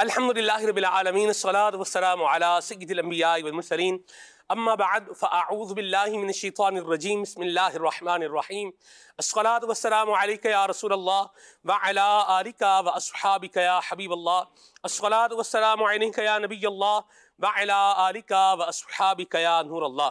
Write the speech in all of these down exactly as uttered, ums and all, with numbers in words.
الحمدللہ رب العالمین الصلاۃ والسلام علی سید الانبیاء والمرسلین اما بعد فاعوذ باللہ من الشیطان الرجیم بسم اللہ الرحمن الرحیم الصلاۃ والسلام علیک یا رسول اللہ وعلی آلک واصحابک یا حبیب اللہ الصلاۃ والسلام علیک یا نبی اللہ وعلی آلک واصحابک یا نور اللہ۔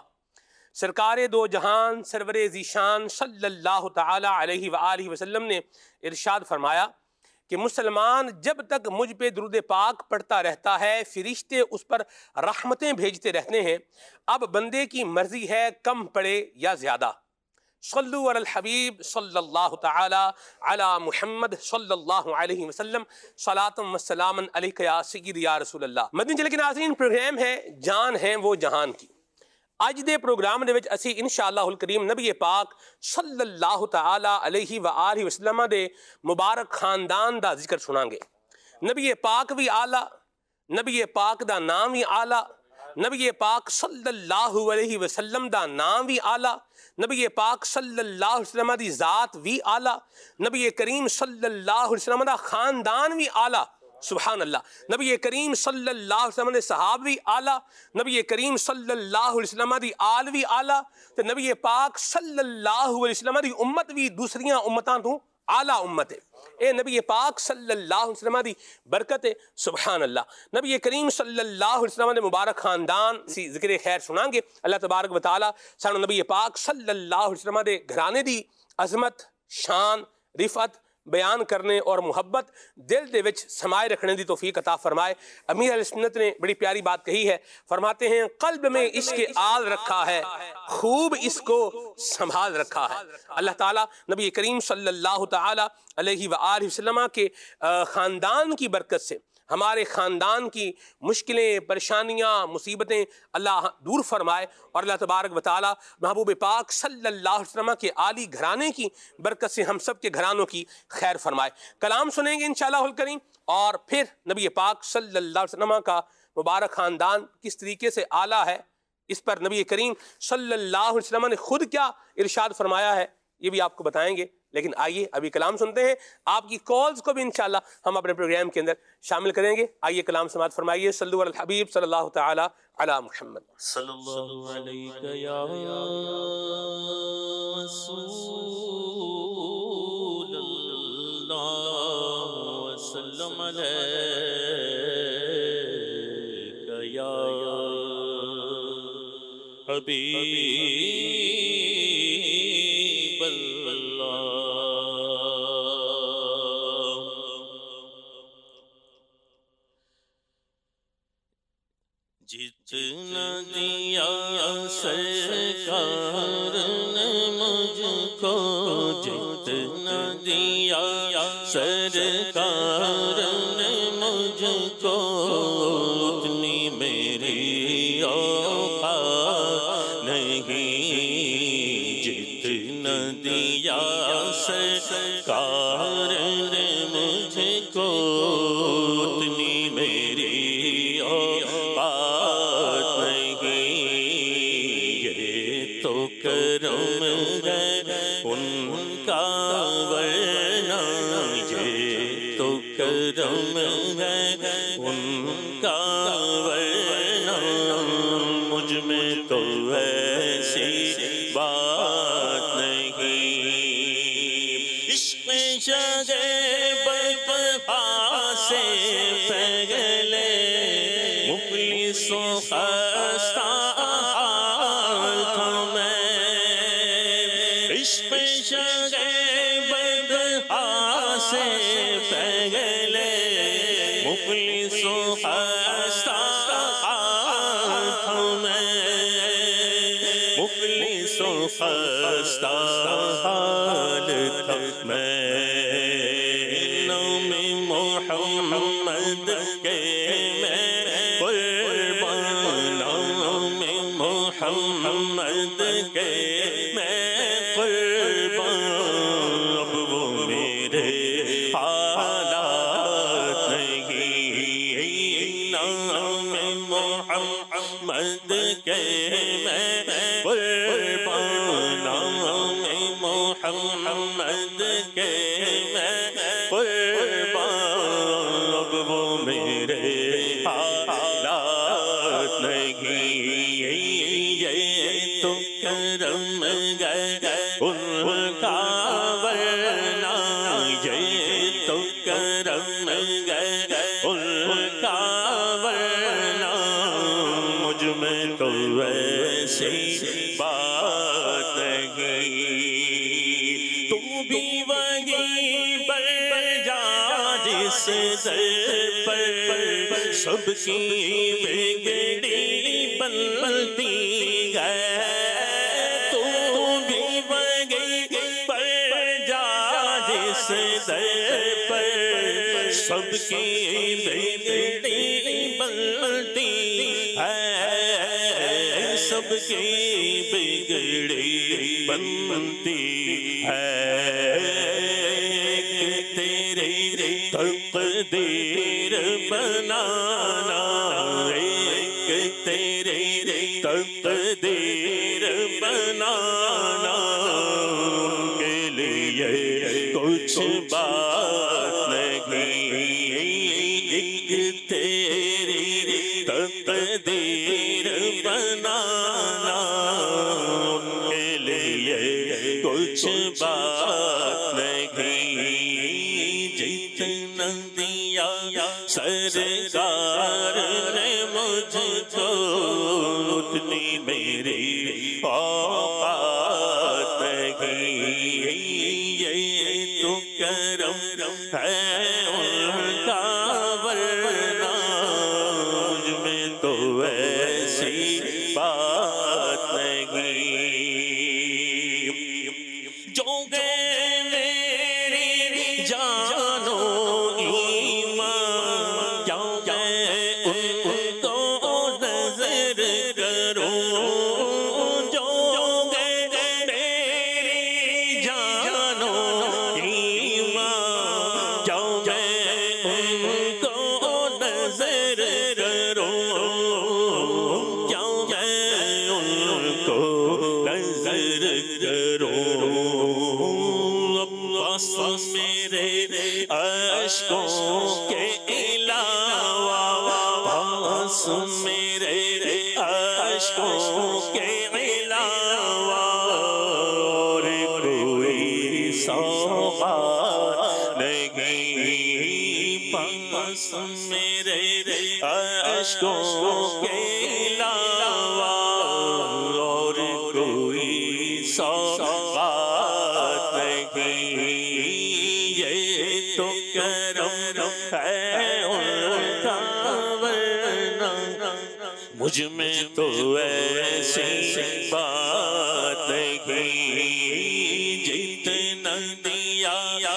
سرکار دو جہان سرور ذیشان صلی اللہ تعالی علیہ وآلہ وسلم نے ارشاد فرمایا کہ مسلمان جب تک مجھ پہ درود پاک پڑھتا رہتا ہے فرشتے اس پر رحمتیں بھیجتے رہتے ہیں، اب بندے کی مرضی ہے کم پڑے یا زیادہ۔ صلو علی الحبیب صلی اللہ تعالی علی محمد صلی اللہ علیہ وسلم صلاۃ و سلام علیک یا سید یا رسول اللہ۔ مدنی چینل کے ناظرین، پروگرام ہے جان ہیں وہ جہان کی۔ اج دے پروگرام دے وچ اسی انشاءاللہ الکریم نبی پاک صلی اللہ تعالی علیہ وآلہ وسلم دے مبارک خاندان دا ذکر سناں گے۔ نبی پاک بھی آلہ، نبی پاک دا نام بھی آلہ، نبی پاک صلی اللہ علیہ وسلم دا نام بھی آلہ، نبی پاک صلی اللہ علیہ وسلم دی ذات بھی آلہ، نبی کریم صلی اللہ علیہ وسلم دا خاندان بھی آلہ، سبحان اللہ۔ نبی کریم صلی اللہ علیہ وسلم دے صحابہ بھی اعلیٰ، نبی کریم صلی اللہ علیہ وسلم دی آل بھی اعلیٰ، تے نبی پاک صلی اللہ علیہ وسلم دی امت بھی دوسریاں امتاں تو اعلیٰ امت ہے۔ اے نبی پاک صلی اللہ علیہ وسلم دی برکت ہے، سبحان اللہ۔ نبی کریم صلی اللہ علیہ وسلم دے مبارک خاندان سی ذکر خیر سناں گے۔ اللہ تبارک و تعالی سانو نبی پاک صلی اللہ علیہ وسلم دے گھرانے دی عظمت، شان، رفعت بیان کرنے اور محبت دل دے وچ سمائے رکھنے دی توفیق عطا فرمائے۔ امیر اہل سنت نے بڑی پیاری بات کہی ہے، فرماتے ہیں قلب میں عشق آل رکھا ہے، خوب اس کو سنبھال رکھا ہے۔ اللہ تعالیٰ نبی کریم صلی اللہ تعالی علیہ وآلہ وسلم کے خاندان کی برکت سے ہمارے خاندان کی مشکلیں، پریشانیاں، مصیبتیں اللہ دور فرمائے، اور اللہ تبارک و تعالیٰ محبوب پاک صلی اللہ علیہ وسلم کے عالی گھرانے کی برکت سے ہم سب کے گھرانوں کی خیر فرمائے۔ کلام سنیں گے انشاءاللہ الکریم، اور پھر نبی پاک صلی اللہ علیہ وسلم کا مبارک خاندان کس طریقے سے اعلیٰ ہے، اس پر نبی کریم صلی اللہ علیہ وسلم نے خود کیا ارشاد فرمایا ہے، یہ بھی آپ کو بتائیں گے۔ لیکن آئیے ابھی کلام سنتے ہیں، آپ کی کالز کو بھی انشاءاللہ ہم اپنے پروگرام کے اندر شامل کریں گے۔ آئیے کلام سماعت فرمائیے۔ صلو علی الحبیب صلی اللہ تعالی علی محمد صلی اللہ علیہ یا رسول اللہ وسلم علیہ یا حبیب اللہ۔ جتنا دیا سرکار نے مجھ کو، جتنا دیا سرکار نے مجھ کو، اتنی میری اوقات نہیں۔ جتنا دیا سرکار نے مجھ کو، اتنی میری اوقات کرم ہے ان کا، ورنہ یہ تو کرم ہے ان کا، ورنہ مجھ میں تو ایسی بات نہیں۔ عشق شغیب بپا سے پہلے مفلس و خستہ سے پہلے مفلس و خستہ تھا میں، مفلس و خستہ حال تھا میں۔ نام محمد کے میں قربان، نام محمد کے میں قربان، اب وہ میرے حالات نہیں۔ نام محمد کے میں قربان، نام محمد کے میں قربان، اب وہ میرے جس در پر سب کی بگڑی بنتی ہے تو بھی وہیں پر جا جس در پر سب کی بگڑی بنتی ہے سب کی بگڑی بنتی ہے تیرے تقدیر بنانا ایک تیرے تقدیر بنانا کے لیے کچھ بات نہیں ایک تیری تقدیر بنانا کے لیے کچھ بات نہیں جتنا دیا سرکار نے مجھ کو اتنی میری اوقات نہیں یہ تو کرم ہے ان کا ورنہ مجھ میں تو ایسی بات نہیں جو گئے میری جانو ایمان کیا میں ان کو نظر کروں جو گئے میری جانو ایمان کیا میں ان کو نظر کروں کیا میں ان کو نظر کروں عباس میرے عشقوں کے علاوہ عباس میرے عشقوں کے علاوہ اور کوئی سوغات نہیں عباس میرے عشقوں کے علاوہ اور کوئی سوغات نہیں یہ تو کرم ہے ان کا ورنہ مجھ میں تو ایسی بات نہیں جتنا دیا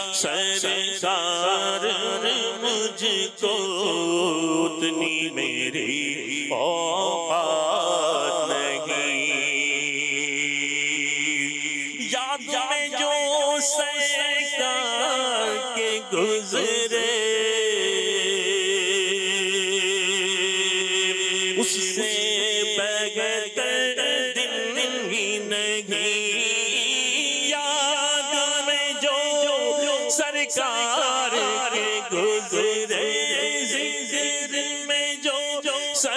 سرکار نے مجھ کو اتنی میری اوقات نہیں یاد میں جو سرکار کے گزرے اس سے بہتر دن ہی نہیں یاد میں جو سرکار کے گزرے ذکر میں جو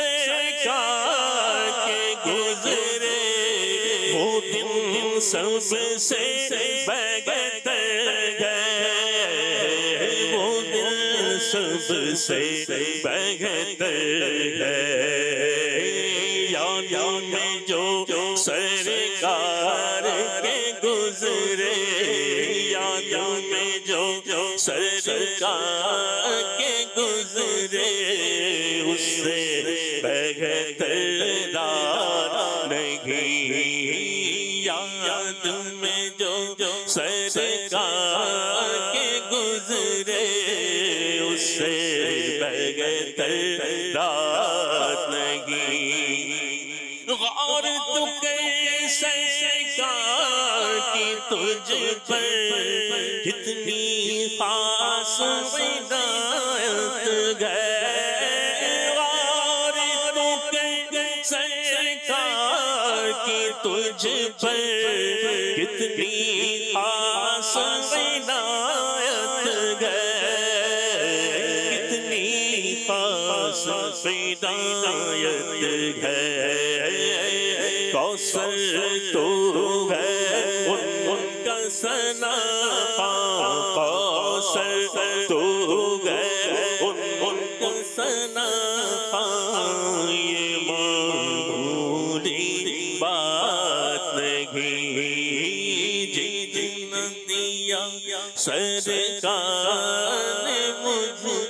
سرکار کے گزرے وہ دن سب سے بہتر ہے وہ دن سب سے بہتر ہے یاد میں جو سرکار کے گزرے یاد میں جو سرکار کے گزرے اس سے بہتر دار نہیں یاد میں جو سرکار کے گزرے اس سے بہتر دار نہیں غور تو کیسے سرکار کی تجھ پر کتنی خاص عنایت ہے غور تو کیسے سرکار کی تجھ پر کتنی خاص عنایت ہے کتنی خاص عنایت ہے کوثر تو ہے ان کا ثنا کوثر تو ہے ان کا ثنا یہ معمولی بات نہیں جتنا دیا سرکار نے مجھ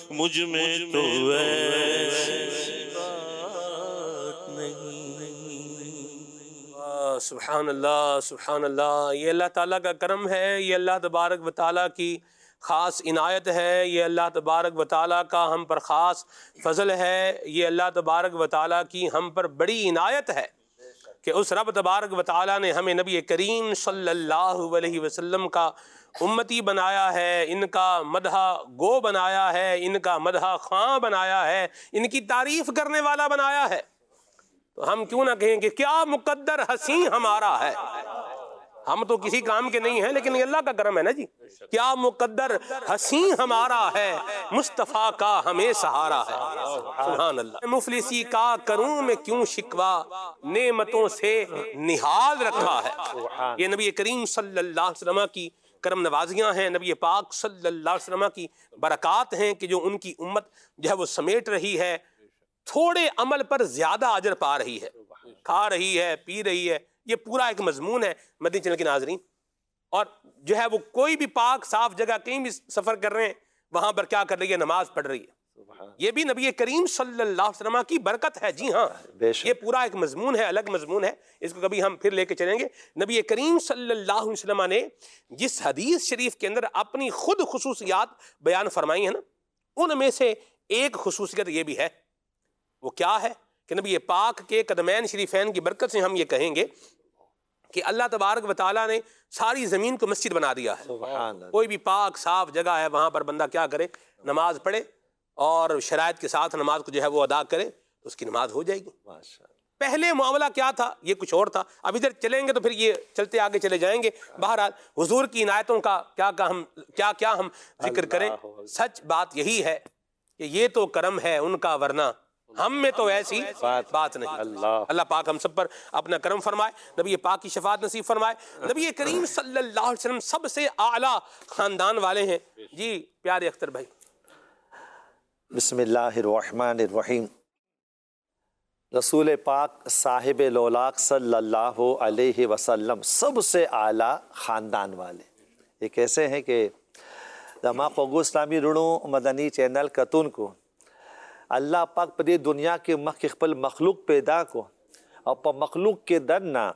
مجھ میں تو ایسی بات نہیں۔ سبحان اللہ سبحان اللہ، یہ اللہ تعالیٰ کا کرم ہے، یہ اللہ تبارک و تعالیٰ کی خاص عنایت ہے، یہ اللہ تبارک و تعالیٰ کا ہم پر خاص فضل ہے، یہ اللہ تبارک و تعالیٰ کی ہم پر بڑی عنایت ہے کہ اس رب تبارک و تعالیٰ نے ہمیں نبی کریم صلی اللہ علیہ وسلم کا امتی بنایا ہے، ان کا مدح گو بنایا ہے، ان کا مدح خواں بنایا ہے، ان کی تعریف کرنے والا بنایا ہے۔ تو ہم کیوں نہ کہیں کہ کیا مقدر حسین ہمارا ہے، ہم تو کسی کام کے نہیں ہیں لیکن یہ اللہ کا کرم ہے نا جی۔ کیا مقدر حسین ہمارا ہے، مصطفیٰ کا ہمیں سہارا ہے۔ سبحان اللہ۔ مفلسی کا کروں میں کیوں شکوا، نعمتوں سے نہال رکھا ہے۔ یہ نبی کریم صلی اللہ علیہ وسلم کی کرم نوازیاں ہیں، نبی پاک صلی اللہ علیہ وسلم کی برکات ہیں کہ جو ان کی امت جو ہے وہ سمیٹ رہی ہے، تھوڑے عمل پر زیادہ اجر پا رہی ہے، کھا رہی ہے، پی رہی ہے۔ یہ پورا ایک مضمون ہے مدنی چینل کے ناظرین، اور جو ہے وہ کوئی بھی پاک صاف جگہ کہیں بھی سفر کر رہے ہیں، وہاں پر کیا کر رہی ہے، نماز پڑھ رہی ہے۔ یہ بھی نبی کریم صلی اللہ علیہ وسلم کی برکت ہے، جی ہاں، یہ پورا ایک مضمون ہے، الگ مضمون ہے، اس کو کبھی ہم پھر لے کے چلیں گے۔ نبی کریم صلی اللہ علیہ وسلم نے جس حدیث شریف کے اندر اپنی خود خصوصیات بیان فرمائی ہیں نا، ان میں سے ایک خصوصیت یہ بھی ہے، وہ کیا ہے کہ نبی پاک کے قدمین شریفین کی برکت سے ہم یہ کہیں گے کہ اللہ تبارک و تعالیٰ نے ساری زمین کو مسجد بنا دیا ہے۔ کوئی بھی پاک صاف جگہ ہے، وہاں پر بندہ کیا کرے، نماز پڑھے اور شرائط کے ساتھ نماز کو جو ہے وہ ادا کرے تو اس کی نماز ہو جائے گی۔ پہلے معاملہ کیا تھا، یہ کچھ اور تھا، اب ادھر چلیں گے تو پھر یہ چلتے آگے چلے جائیں گے۔ بہرحال حضور کی عنایتوں کا کیا ہم کیا کیا ہم ذکر کریں، سچ بات یہی ہے کہ یہ تو کرم ہے ان کا، ورنہ ہم میں تو ایسی بات نہیں۔ اللہ پاک ہم سب پر اپنا کرم فرمائے، نبی پاک کی شفاعت نصیب فرمائے۔ نبی کریم صلی اللہ علیہ وسلم سب سے اعلیٰ خاندان والے ہیں۔ جی پیارے اختر بھائی۔ بسم اللہ الرحمن الرحیم۔ رسول پاک صاحب لولاق صلی اللہ علیہ وسلم سب سے اعلیٰ خاندان والے۔ یہ کیسے ہیں کہ دما قوگو اسلامی رونو مدنی چینل کتون کو اللہ پاک پر دنیا کے مخ خپل مخلوق پیدا کو اور پا مخلوق کے دننا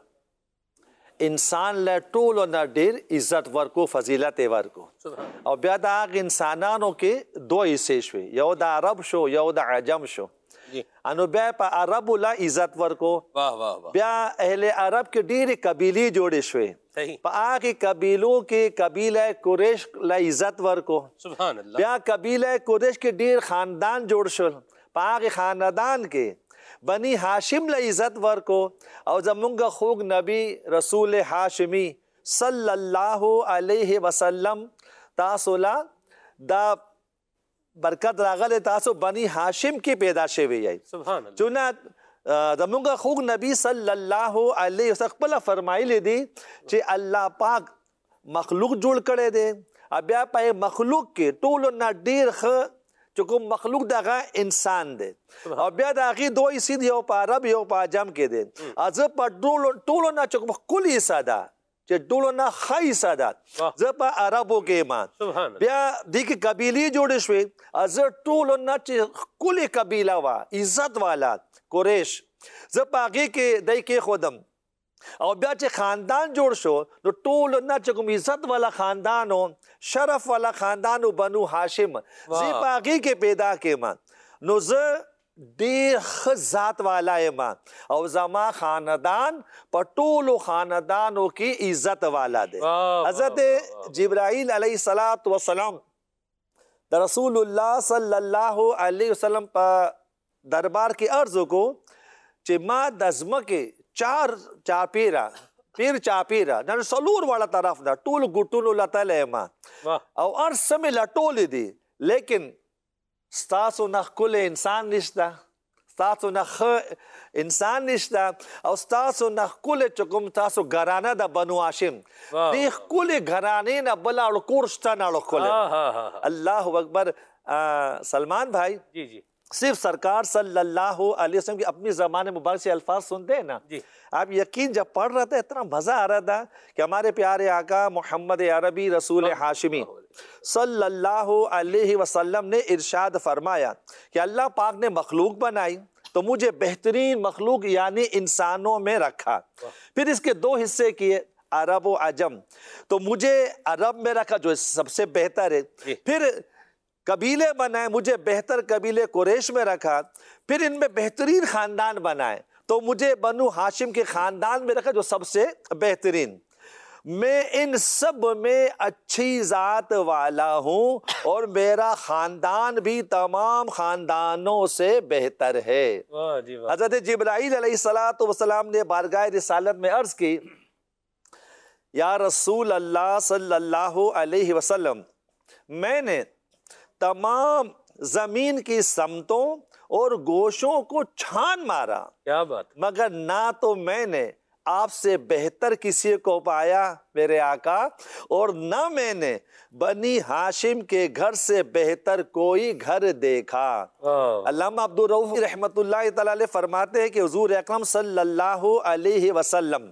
انسان لے ټولو نه ډیر عزت ورکو، فضیلت ورکو، او بیا د هغه انسانانو کې دو حصے شوي، you the Arab show you the عجم شو۔ انو بیا په عربو لا عزت ورکو، بیا اهل عرب کې ډیرې قبیلې جوړې شوې، په هغه قبیلو کې قبیله قریش لا عزت ورکو، بیا قبیله قریش کې ډیر خاندان جوړ شول، په هغه خاندان کې بنی ہاشم لا عزت ورکو، او زمونگا خوگ نبی رسول ہاشمی صلی اللہ علیہ وسلم تاسو لا دا برکت راغل تاسو بنی ہاشم کی پیدا شوی ہے۔ چونہ زمونگا خوگ نبی صلی اللہ علیہ وسلم فرمائی لی دی چی اللہ پاک مخلوق جوڑ کرے دے، اب یا پائے مخلوق کے طولو نا دیر خ چکو مخلوق داغا انسان دے، اور بیا داغی دو اسی دیو پا عرب یو پا عجم کے دے، ازا پا طولو نا چکو کل حصہ دا چی طولو نا خی حصہ دا ازا پا عربو کے ایمان، بیا دیکھ قبیلی جوڑے شوی ازا طولو نا چی کل قبیلہ وا عزت والا قریش، ازا پا آگے کے دائی کے خودم، اور بیا چی خاندان جوڑ شو نو طولو نا چکم عزت والا خاندانو شرف والا خاندانو بنو ہاشم زی پاگی کے پیدا کے ماں نو زی دیر خز ذات والا ہے ماں، او زما خاندان پر طولو خاندانو کی عزت والا دے۔ حضرت جبرائیل علیہ السلام دا رسول اللہ صلی اللہ علیہ وسلم پر دربار کی عرض کو چی ما دزمکے چار چاپیرا پیر چاپیرا نہ سلور والا طرف دا ټول ګټونو لتلې ما او ارس سمې لټولې دي، لیکن ستاسو نه ښکلی انسان نشته، ستاسو نه ښه انسان نشته، او ستاسو نه ښکلی چې کوم تاسو ګرانه ده بنو هاشم، دې ښکلې ګرانې نه بله اړو کور شته نه اړو ښکلی۔ اللہ اکبر۔ سلمان بھائی صرف سرکار صلی اللہ علیہ وسلم کی اپنی زبان مبارک سے الفاظ سنتے ہیں نا جی آپ یقین جب پڑھ رہا تھا اتنا مزہ آ رہا تھا کہ ہمارے پیارے آقا محمد عربی رسول ہاشمی صلی اللہ علیہ وسلم نے ارشاد فرمایا کہ اللہ پاک نے مخلوق بنائی تو مجھے بہترین مخلوق یعنی انسانوں میں رکھا، پھر اس کے دو حصے کیے عرب و عجم، تو مجھے عرب میں رکھا جو سب سے بہتر ہے، پھر قبیلے بنائے، مجھے بہتر قبیلے قریش میں رکھا، پھر ان میں بہترین خاندان بنائے تو مجھے بنو ہاشم کے خاندان میں رکھا جو سب سے بہترین، میں ان سب میں اچھی ذات والا ہوں اور میرا خاندان بھی تمام خاندانوں سے بہتر ہے۔ حضرت جبرائیل علیہ الصلوۃ والسلام نے بارگاہ رسالت میں عرض کی یا رسول اللہ صلی اللہ علیہ وسلم میں نے تمام زمین کی سمتوں اور گوشوں کو چھان مارا، کیا بات، مگر نہ تو میں نے آپ سے بہتر کسی کو پایا میرے آقا، اور نہ میں نے بنی ہاشم کے گھر سے بہتر کوئی گھر دیکھا۔ علامہ عبدالرؤف رحمۃ اللہ تعالی علیہ فرماتے ہیں کہ حضور اکرم صلی اللہ علیہ وسلم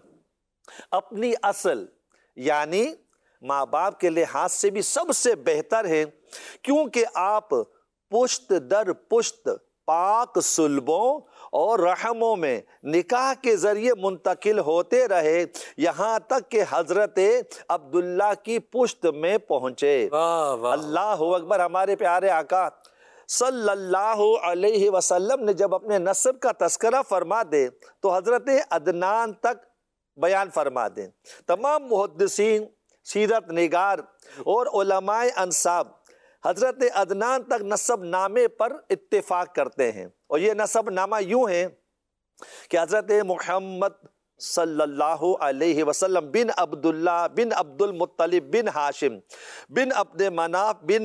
اپنی اصل یعنی ماں باپ کے لحاظ سے بھی سب سے بہتر ہے، کیونکہ آپ پشت در پشت پاک صلبوں اور رحموں میں نکاح کے ذریعے منتقل ہوتے رہے یہاں تک کہ حضرت عبداللہ کی پشت میں پہنچے۔ اللہ اکبر۔ ہمارے پیارے آقا صلی اللہ علیہ وسلم نے جب اپنے نسب کا تذکرہ فرما دے تو حضرت عدنان تک بیان فرما دیں۔ تمام محدثین، سیرت نگار اور علماء انساب حضرت عدنان تک نسب نامے پر اتفاق کرتے ہیں، اور یہ نسب نامہ یوں ہے کہ حضرت محمد صلی اللہ علیہ وسلم بن عبداللہ بن عبد المطلب بن ہاشم بن عبد مناف بن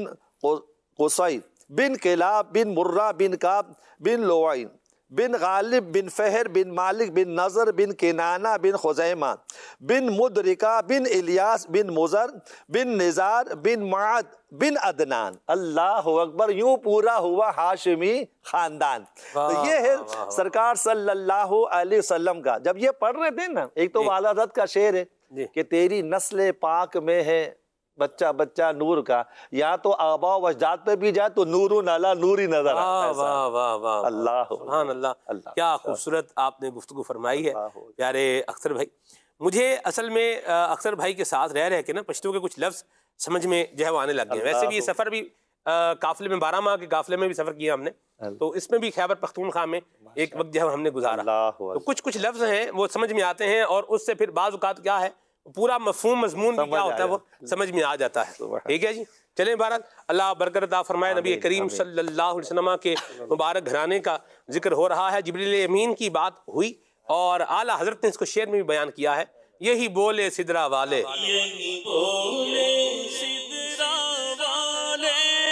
قصی بن کلاب بن مرہ بن کعب بن لوئی بن غالب بن فہر بن مالک بن نظر بن کنانہ بن خزیمہ بن مدرکہ بن الیاس بن مزر بن نزار بن معد بن عدنان۔ اللہ اکبر۔ یوں پورا ہوا ہاشمی خاندان۔ تو یہ ہے سرکار صلی اللہ علیہ وسلم کا۔ جب یہ پڑھ رہے تھے نا، ایک تو اعلیٰ حضرت کا شعر ہے کہ تیری نسل پاک میں ہے بچہ بچہ نور کا، یا تو آبا و اجداد پہ بھی جائے تو نورن علی نوری نظر آتا ہے۔ واہ واہ واہ، اللہ سبحان اللہ، کیا خوبصورت آپ نے گفتگو فرمائی ہے پیارے اختر بھائی۔ مجھے اصل میں اختر بھائی کے ساتھ رہ رہ کے نا پشتو کے کچھ لفظ سمجھ میں جو ہے وہ آنے لگ گئے۔ ویسے بھی یہ سفر بھی قافلے میں بارہ ماہ کے قافلے میں بھی سفر کیا ہم نے، تو اس میں بھی خیبر پختونخوا میں ایک وقت جو ہے ہم نے گزارا، تو کچھ کچھ لفظ ہیں وہ سمجھ میں آتے ہیں، اور اس سے پھر بعض اوقات کیا ہے پورا مفہوم مضمون بھی کیا ہوتا ہے وہ سمجھ میں آ جاتا ہے۔ ٹھیک ہے جی، چلیں بہرحال اللہ برکت عطا فرمائے۔ نبی کریم صلی اللہ علیہ وسلم کے مبارک گھرانے کا ذکر ہو رہا ہے، جبریل امین کی بات ہوئی اور اعلیٰ حضرت نے اس کو شعر میں بھی بیان کیا ہے، یہی بولے سدرا والے، یہی بولے سدرا والے،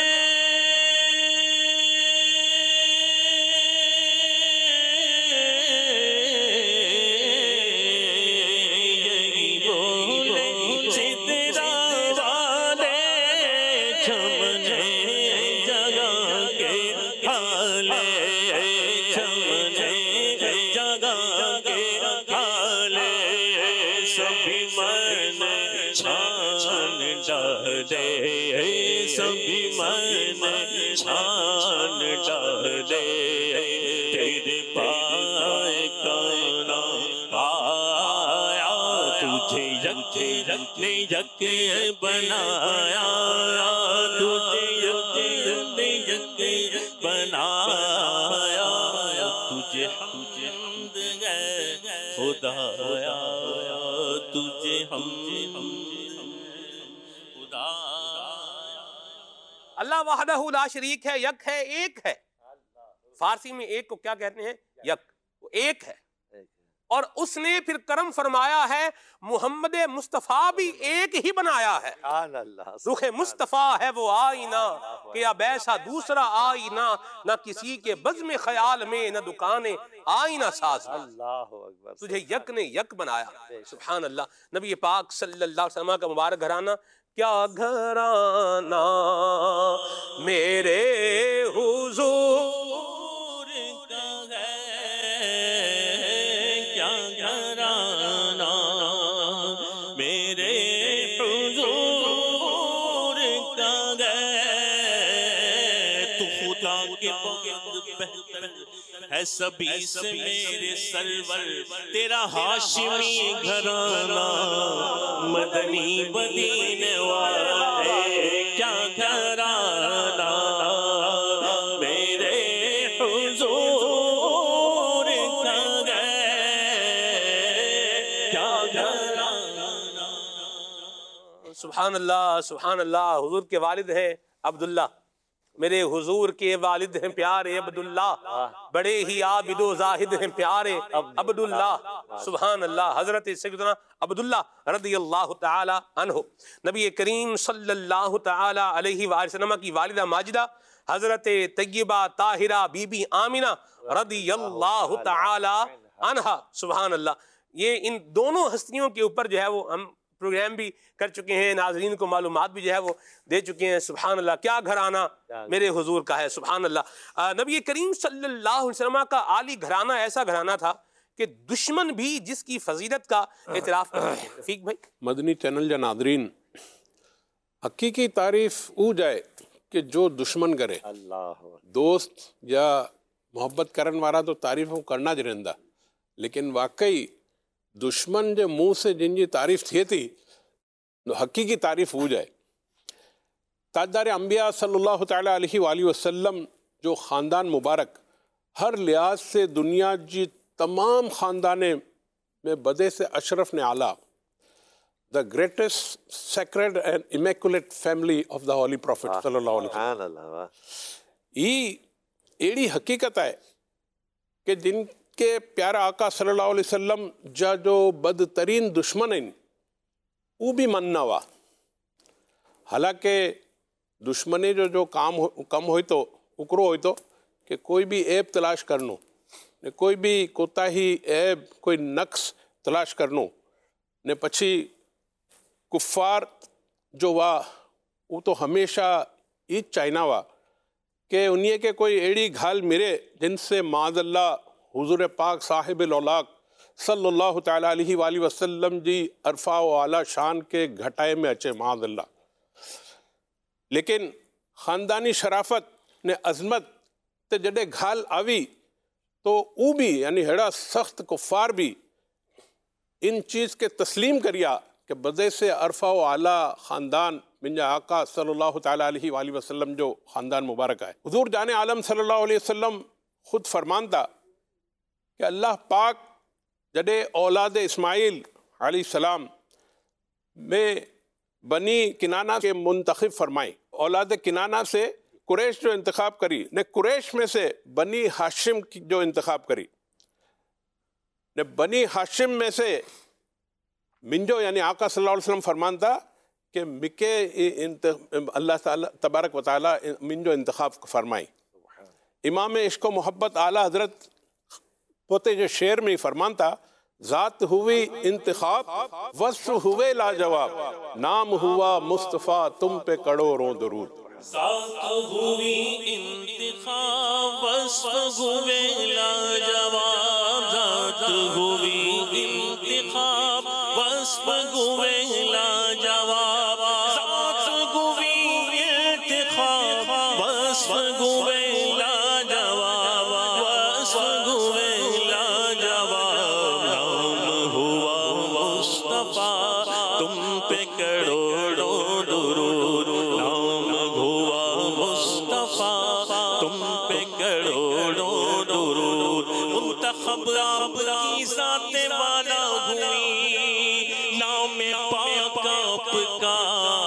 سبھی من چھان ڈالے تیرے پائے کانا آیا، تجھے یک یک نے یک بنایا، تجھے یک یک بنایا، تجھے تجھے حمد ہے خدایا، تجھے حمد اللہ وحدہ لا شریک ہے، یک ہے، ایک ہے۔ فارسی میں ایک کو کیا کہتے ہیں؟ یک، وہ ایک ہے، اور اس نے پھر کرم فرمایا ہے محمد مصطفیٰ بھی ایک ہی بنایا ہے۔ رخ مصطفیٰ ہے وہ آئینہ کہ اب ایسا دوسرا آئینہ، نہ کسی کے بزم خیال میں نہ دکانے آئینہ ساز، تجھے یک نے یک بنایا۔ سبحان اللہ۔ نبی پاک صلی اللہ علیہ وسلم کا مبارک گھرانہ، کیا گھرانہ میرے حضور خدا کے بعد بہتر ہے سبھی سے میرے سرور تیرا ہاشمی گھرانہ مدنی مدینے والے کیا گھرانہ میرے حضور کا گئے کیا گھرانہ. سبحان اللہ سبحان اللہ. حضور کے والد ہیں عبداللہ، میرے حضور کے والد ہیں پیارے عبداللہ، بڑے ہی عابد و زاہد ہیں پیارے عبداللہ. سبحان اللہ. حضرت سیدنا عبداللہ رضی اللہ تعالی عنہ، نبی کریم صلی اللہ تعالی علیہ وآلہ وسلم کی والدہ ماجدہ حضرت طیبہ طاہرہ بی بی آمنہ رضی اللہ تعالی عنہ. سبحان اللہ. یہ ان دونوں ہستیوں کے اوپر جو ہے وہ ہم پروگرام بھی کر چکے ہیں، ناظرین کو معلومات بھی جو ہے وہ دے چکے ہیں. سبحان اللہ. کیا گھرانہ میرے حضور کا ہے. سبحان اللہ. نبی کریم صلی اللہ علیہ وسلم کا عالی گھرانہ ایسا گھرانہ تھا کہ دشمن بھی جس کی فضیلت کا اعتراف کرتے ہیں. رفیق بھائی. مدنی چینل جا ناظرین، حقیقی تعریف او جائے کہ جو دشمن کرے. اللہ دوست یا محبت کرن والا تو تعریف کرنا ج رہندا، لیکن واقعی دشمن جو منہ سے جن جی تعریف تھے تھی حقیقی تعریف ہو جائے. تاجدار انبیاء صلی اللہ تعالیٰ علیہ وآلہ وسلم جو خاندان مبارک ہر لحاظ سے دنیا جی تمام خاندانے میں بدے سے اشرف نے اعلیٰ، the greatest sacred and immaculate family of the holy prophet صلی اللہ علیہ وسلم. سبحان اللہ. یہ ایڑی حقیقت ہے کہ جن کے پیارا آقا صلی اللہ علیہ وسلم جا جو بدترین دشمن ہیں وہ بھی مننا ہوا. حالانکہ دشمنی جو جو کام کم ہوئی تو اکرو ہوئی تو کہ کوئی بھی عیب تلاش کرنو، کوئی بھی کوتاہی عیب کوئی نقص تلاش کرنو نے پچھی کفار جو وا وہ تو ہمیشہ یہ چاہنا ہوا کہ انہیں کے کوئی ایڑی گھال میرے جن سے معاذ اللہ حضور پاک صاحب الاولاق صلی اللہ تعالیٰ علیہ وآلہ وسلم جی عرفہ و اعلیٰ شان کے گھٹائے میں اچے معاذ اللہ. لیکن خاندانی شرافت نے عظمت تے جڑے گھال آوی تو او بھی یعنی ہڑا سخت کفار بھی ان چیز کے تسلیم کریا کہ بدے سے عرفہ و اعلیٰ خاندان منجا آقا صلی اللہ تعالیٰ علیہ وآلہ وسلم جو خاندان مبارک ہے. حضور جان عالم صلی اللہ علیہ وسلم خود فرمان تھا کہ اللہ پاک جڑے اولاد اسماعیل علیہ السلام میں بنی کنانہ کے منتخب فرمائیں، اولاد کنانہ سے قریش جو انتخاب کری نے قریش میں سے بنی ہاشم کی جو انتخاب کری نے بنی ہاشم میں سے منجو یعنی آقا صلی اللہ علیہ وسلم فرمان تھا کہ مکے اللہ تعالیٰ تبارک و تعالیٰ منجو انتخاب فرمائیں. امام عشق و محبت اعلیٰ حضرت پوتے جو شعر میں فرمان تھا، ذات ہوئی انتخاب وصف ہوئے لاجواب، نام ہوا مصطفیٰ تم پہ کروڑوں درود. ذات ہوئی انتخاب وصف ہوئے لاجواب، ذات ہوئی انتخاب وصف ہوئے لاجواب، ذات ہوئی انتخاب وصف ہوئے لاجواب، وصف ہوئے لاجواب، نام ہوا مصطفیٰ تم پہ کروڑوں درود، نام ہوا مصطفیٰ تم پہ کروڑوں درود. منتخب آپ کی ذات والا ہوئی، نام پاک آپ کا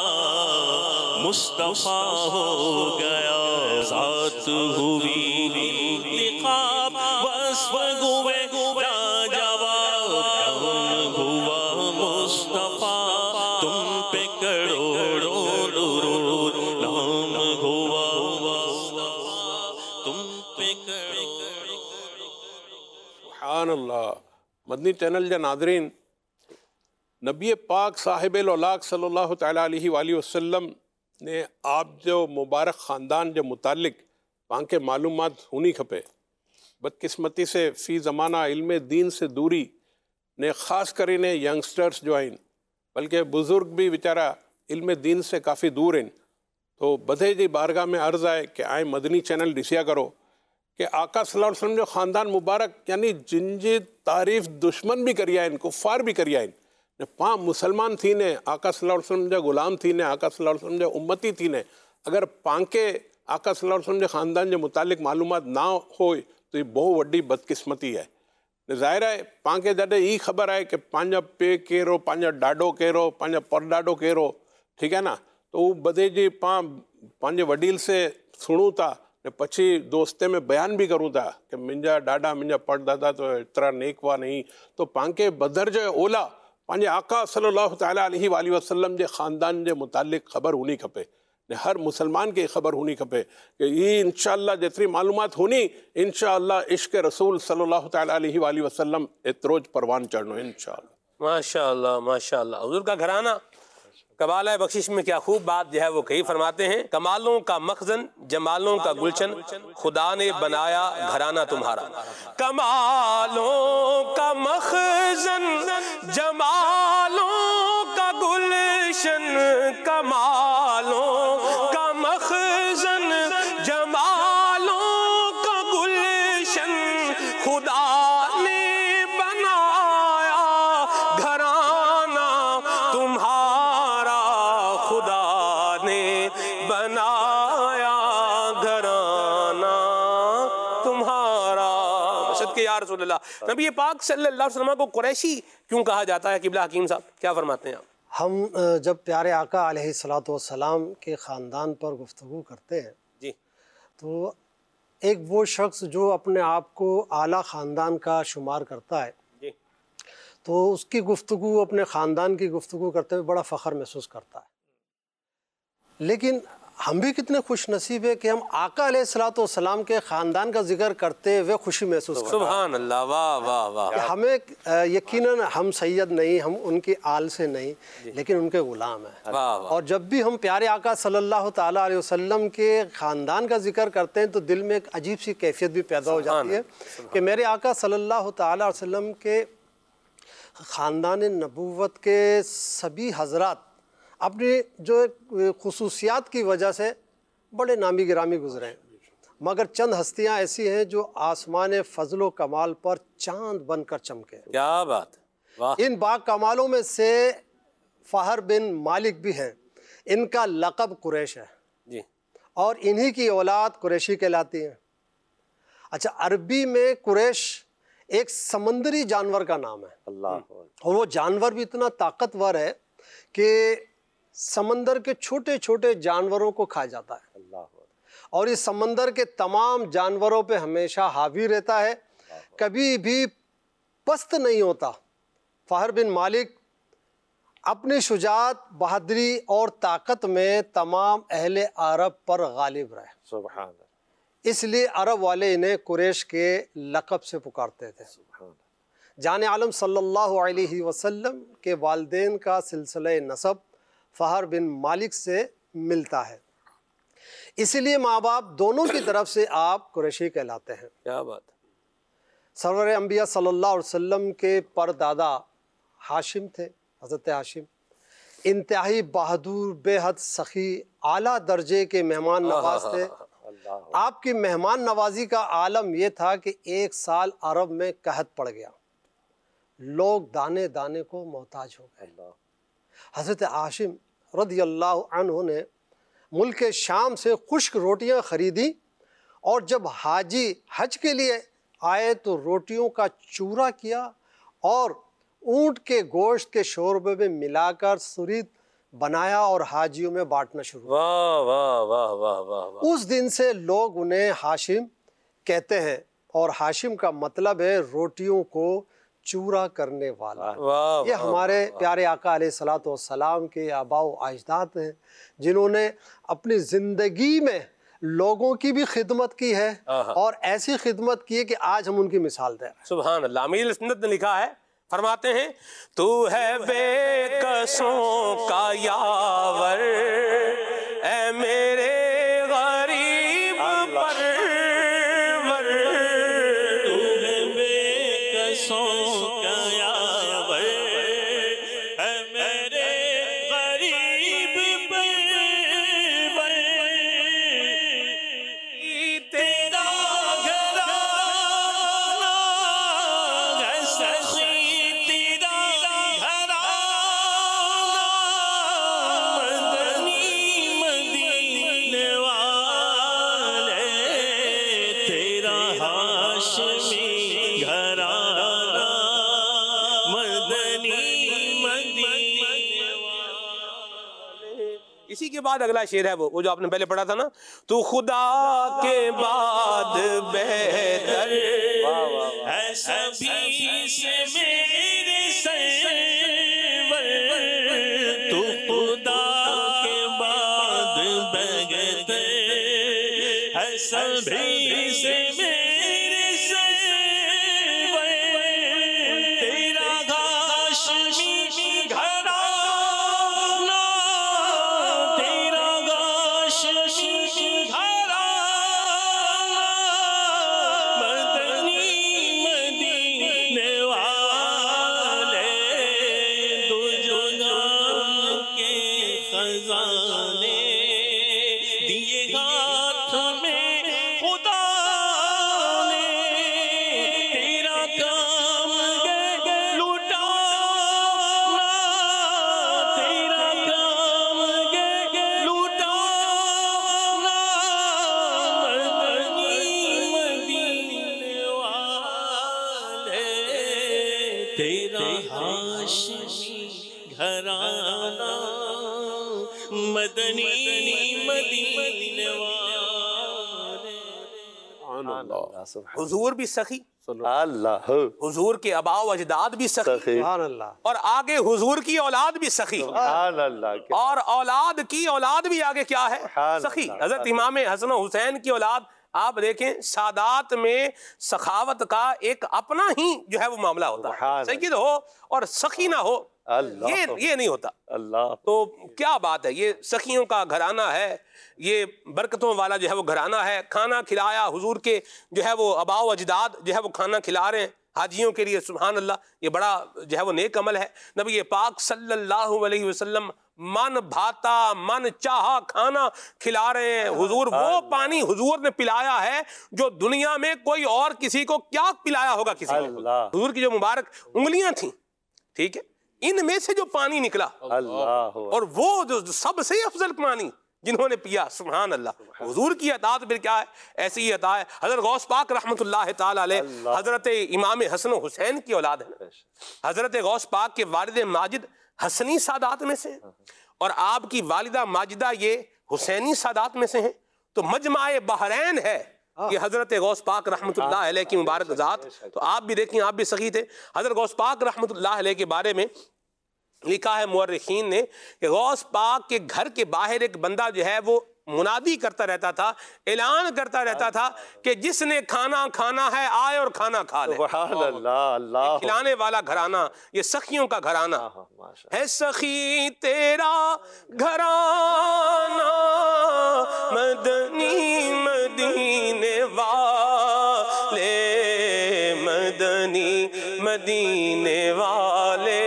مصطفیٰ ہو گیا. ذات ہوئی انتخاب وصف ہوئے لاجواب، نام ہوا مصطفیٰ تم پہ کروڑوں درود، نام ہوا مصطفیٰ تم پہ کروڑوں. سبحان اللہ. مدنی چینل جا ناظرین، نبی پاک صاحب الاولاق صلی اللہ تعالیٰ علیہ وآلہ وسلم نے آپ جو مبارک خاندان جو متعلق وہاں کے معلومات ہونی کھپے. بدقسمتی سے فی زمانہ علم دین سے دوری نے خاص کر انہیں ینگسٹرز جو ہیں بلکہ بزرگ بھی بیچارہ علم دین سے کافی دور ہیں، تو بدھے جی بارگاہ میں عرض ہے کہ آئیں مدنی چینل ڈسیا کرو کہ آقا صلی اللہ علیہ وسلم جو خاندان مبارک یعنی جن جی تعریف دشمن بھی کری آئین کفار بھی کری آئین پاں مسلمان تھی نے آقا صلی اللہ علیہ وسلم جو غلام تھی نے آقا صلی اللہ علیہ وسلم جو امتی تھی نے اگر پانکے آقا صلی اللہ علیہ وسلم جو خاندان جو متعلق معلومات نہ ہوئے تو یہ بہت وڈی بدقسمتی ہے. ظاہر ہے پانکے جڈے یہ خبر ہے کہ پانجا پے کیرو پانجا ڈاڈو کیرو پانجا پر ڈاڈو کیرو ٹھیک ہے نا تو وہ بدے جی پاں پانجے وڈیل سے سنوں تا پچھی دوستے میں بیان بھی کروں تا کہ منجا ڈاڈا منجا پر دادا تو اترا نیکوا نہیں تو پانکے بدر جو اولا پانجے آقا صلی اللہ تعالیٰ علیہ وآلہ وسلم جے خاندان جے متعلق خبر ہونی کھپے ہر مسلمان کی خبر ہونی کھپے کہ یہ انشاءاللہ جتری معلومات ہونی انشاءاللہ عشق رسول صلی اللہ تعالیٰ علیہ وآلہ وسلم اتروج پروان چڑھنو انشاءاللہ. ماشاءاللہ ماشاءاللہ. حضور کا گھرانہ کمالہ بخشش میں کیا خوب بات جو ہے وہ کہی فرماتے ہیں کمالوں کا مخزن جمالوں کا گلشن خدا نے بنایا گھرانہ تمہارا. کمالوں کا مخزن جمالوں کا گلشن کمالوں کا مخزن جمالوں کا گلشن خدا نے بنایا گھرانہ تمہارا خدا نے بنایا گھرانہ تمہارا. صدقے یا رسول اللہ. نبی پاک صلی اللہ علیہ وسلم کو قریشی کیوں کہا جاتا ہے قبلہ حکیم صاحب کیا فرماتے ہیں آپ؟ ہم جب پیارے آقا علیہ الصلوۃ والسلام کے خاندان پر گفتگو کرتے ہیں جی تو ایک وہ شخص جو اپنے آپ کو اعلیٰ خاندان کا شمار کرتا ہے جی تو اس کی گفتگو اپنے خاندان کی گفتگو کرتے ہوئے بڑا فخر محسوس کرتا ہے. لیکن ہم بھی کتنے خوش نصیب ہے کہ ہم آقا علیہ الصلوۃ والسلام کے خاندان کا ذکر کرتے ہوئے خوشی محسوس کرتے ہیں. سبحان اللہ. واہ واہ واہ. کہ ہمیں یقیناً ہم سید نہیں ہم ان کی آل سے نہیں لیکن ان کے غلام ہیں. واہ واہ. اور جب بھی ہم پیارے آقا صلی اللہ تعالیٰ علیہ وسلم کے خاندان کا ذکر کرتے ہیں تو دل میں ایک عجیب سی کیفیت بھی پیدا ہو جاتی ہے کہ میرے آقا صلی اللہ تعالیٰ علیہ وسلم کے خاندان نبوت کے سبھی حضرات اپنی جو خصوصیات کی وجہ سے بڑے نامی گرامی گزرے ہیں مگر چند ہستیاں ایسی ہیں جو آسمان فضل و کمال پر چاند بن کر چمکے. کیا بات. واہ. ان با کمالوں میں سے فہر بن مالک بھی ہیں. ان کا لقب قریش ہے جی اور انہی کی اولاد قریشی کہلاتی ہیں. اچھا عربی میں قریش ایک سمندری جانور کا نام ہے اللہ اور وہ جانور بھی اتنا طاقتور ہے کہ سمندر کے چھوٹے چھوٹے جانوروں کو کھا جاتا ہے اللہ اور اس سمندر کے تمام جانوروں پہ ہمیشہ حاوی رہتا ہے کبھی بھی پست نہیں ہوتا. فہر بن مالک اپنی شجاعت بہادری اور طاقت میں تمام اہل عرب پر غالب رہے. سبحان اللہ. اس لیے عرب والے انہیں قریش کے لقب سے پکارتے تھے. جان عالم صلی اللہ علیہ وسلم کے والدین کا سلسلہ نسب فہر بن مالک سے ملتا ہے اسی لیے ماں باپ دونوں کی طرف سے آپ قریشی کہلاتے ہیں. کیا بات. سرور انبیاء صلی اللہ علیہ وسلم کے پردادا ہاشم تھے حضرت ہاشم انتہائی بہادر بے حد سخی اعلیٰ درجے کے مہمان نواز تھے. آپ کی مہمان نوازی کا عالم یہ تھا کہ ایک سال عرب میں قحط پڑ گیا لوگ دانے دانے کو محتاج ہو گئے. حضرت ہاشم رضی اللہ عنہ نے ملک شام سے خشک روٹیاں خریدی اور جب حاجی حج کے لیے آئے تو روٹیوں کا چورا کیا اور اونٹ کے گوشت کے شوربے میں ملا کر سرید بنایا اور حاجیوں میں بانٹنا شروع. واہ واہ واہ واہ واہ. اس دن سے لوگ انہیں ہاشم کہتے ہیں اور ہاشم کا مطلب ہے روٹیوں کو چورا کرنے والا. یہ ہمارے پیارے آقا علیہ الصلوۃ والسلام کے آباء و اجداد ہیں جنہوں نے اپنی زندگی میں لوگوں کی بھی خدمت کی ہے اور ایسی خدمت کی ہے کہ آج ہم ان کی مثال دیں. سبحان اللہ. امیر سنت نے لکھا ہے فرماتے ہیں تو ہے بے کسوں کا یاور اے میرے غریب پرور تو ہے بے کسوں کا یاور اے میرے غریب پرور ہاشمی گھرانہ مدنی مدینے والے. اسی کے بعد اگلا شعر ہے وہ وہ جو آپ نے پہلے پڑھا تھا نا، تو خدا کے بعد بہتر ہے سبھی سے میرے سرور، تو خدا کے بعد بہتر ہے سبھی سے میرے سرور، تیرا ہاشمی گھرانہ، تیرا ہاشمی گھرانہ مدنی مدینے والے، دو جہاں کے خزانے دیے ہاتھ میں خدا نے، تیرا کام گے لوٹانا، تیرا کام گے لوٹانا مدنی مدینے والے، تیرا ہاشمی گھرانہ مدنی مدینے والے. سبحان اللہ. حضور بھی سخی، اللہ حضور کے آباء و اجداد بھی سخی، سخی، سبحان اللہ. اور آگے حضور کی اولاد بھی سخی، سبحان اللہ. اور اولاد کی اولاد بھی آگے کیا ہے؟ سبحان سخی. اللہ. حضرت امام حسن و حسین کی اولاد آپ دیکھیں، سادات میں سخاوت کا ایک اپنا ہی جو ہے وہ معاملہ ہوتا سبحان ہے، سید ہو اور سخی نہ ہو، اللہ. یہ یہ نہیں ہوتا. اللہ تو کیا بات ہے، یہ سخیوں کا گھرانہ ہے، یہ برکتوں والا جو ہے وہ گھرانہ ہے. کھانا کھلایا حضور کے جو ہے وہ آباء و اجداد جو ہے وہ کھانا کھلا رہے ہیں حاجیوں کے لیے. سبحان اللہ، یہ بڑا جو ہے وہ نیک عمل ہے. نبی پاک صلی اللہ علیہ وسلم من بھاتا من چاہا کھانا کھلا رہے ہیں. حضور وہ پانی حضور نے پلایا ہے جو دنیا میں کوئی اور کسی کو کیا پلایا ہوگا کسی کو. اللہ. حضور کی جو مبارک انگلیاں تھیں، ٹھیک ہے، ان میں سے جو پانی نکلا، اللہ. اور وہ جو سب سے افضل پانی جنہوں نے پیا، سبحان اللہ. حضور کی عطا پھر کیا ہے، ایسی ہی عطا ہے. حضرت غوث پاک رحمۃ اللہ تعالی علیہ حضرت امام حسن و حسین کی اولاد ہے. حضرت غوث پاک کے والد ماجد حسنی سادات میں سے ہیں، اور آپ کی والدہ ماجدہ یہ حسینی سادات میں سے ہیں. تو مجمع بحرین ہے یہ حضرت غوث پاک رحمۃ اللہ علیہ کی مبارک ذات. تو آپ بھی دیکھیں، آپ بھی سخی تھے. حضرت غوث پاک رحمۃ اللہ علیہ کے بارے میں لکھا ہے مورخین نے کہ غوث پاک کے گھر کے باہر ایک بندہ جو ہے وہ منادی کرتا رہتا تھا، اعلان کرتا رہتا تھا کہ جس نے کھانا کھانا ہے آئے اور کھانا کھا لے. سبحان اللہ. اللہ کھلانے والا گھرانہ، یہ سخیوں کا گھرانہ ہے. سخی تیرا گھرانہ مدنی مدینے والے، مدنی مدینے والے،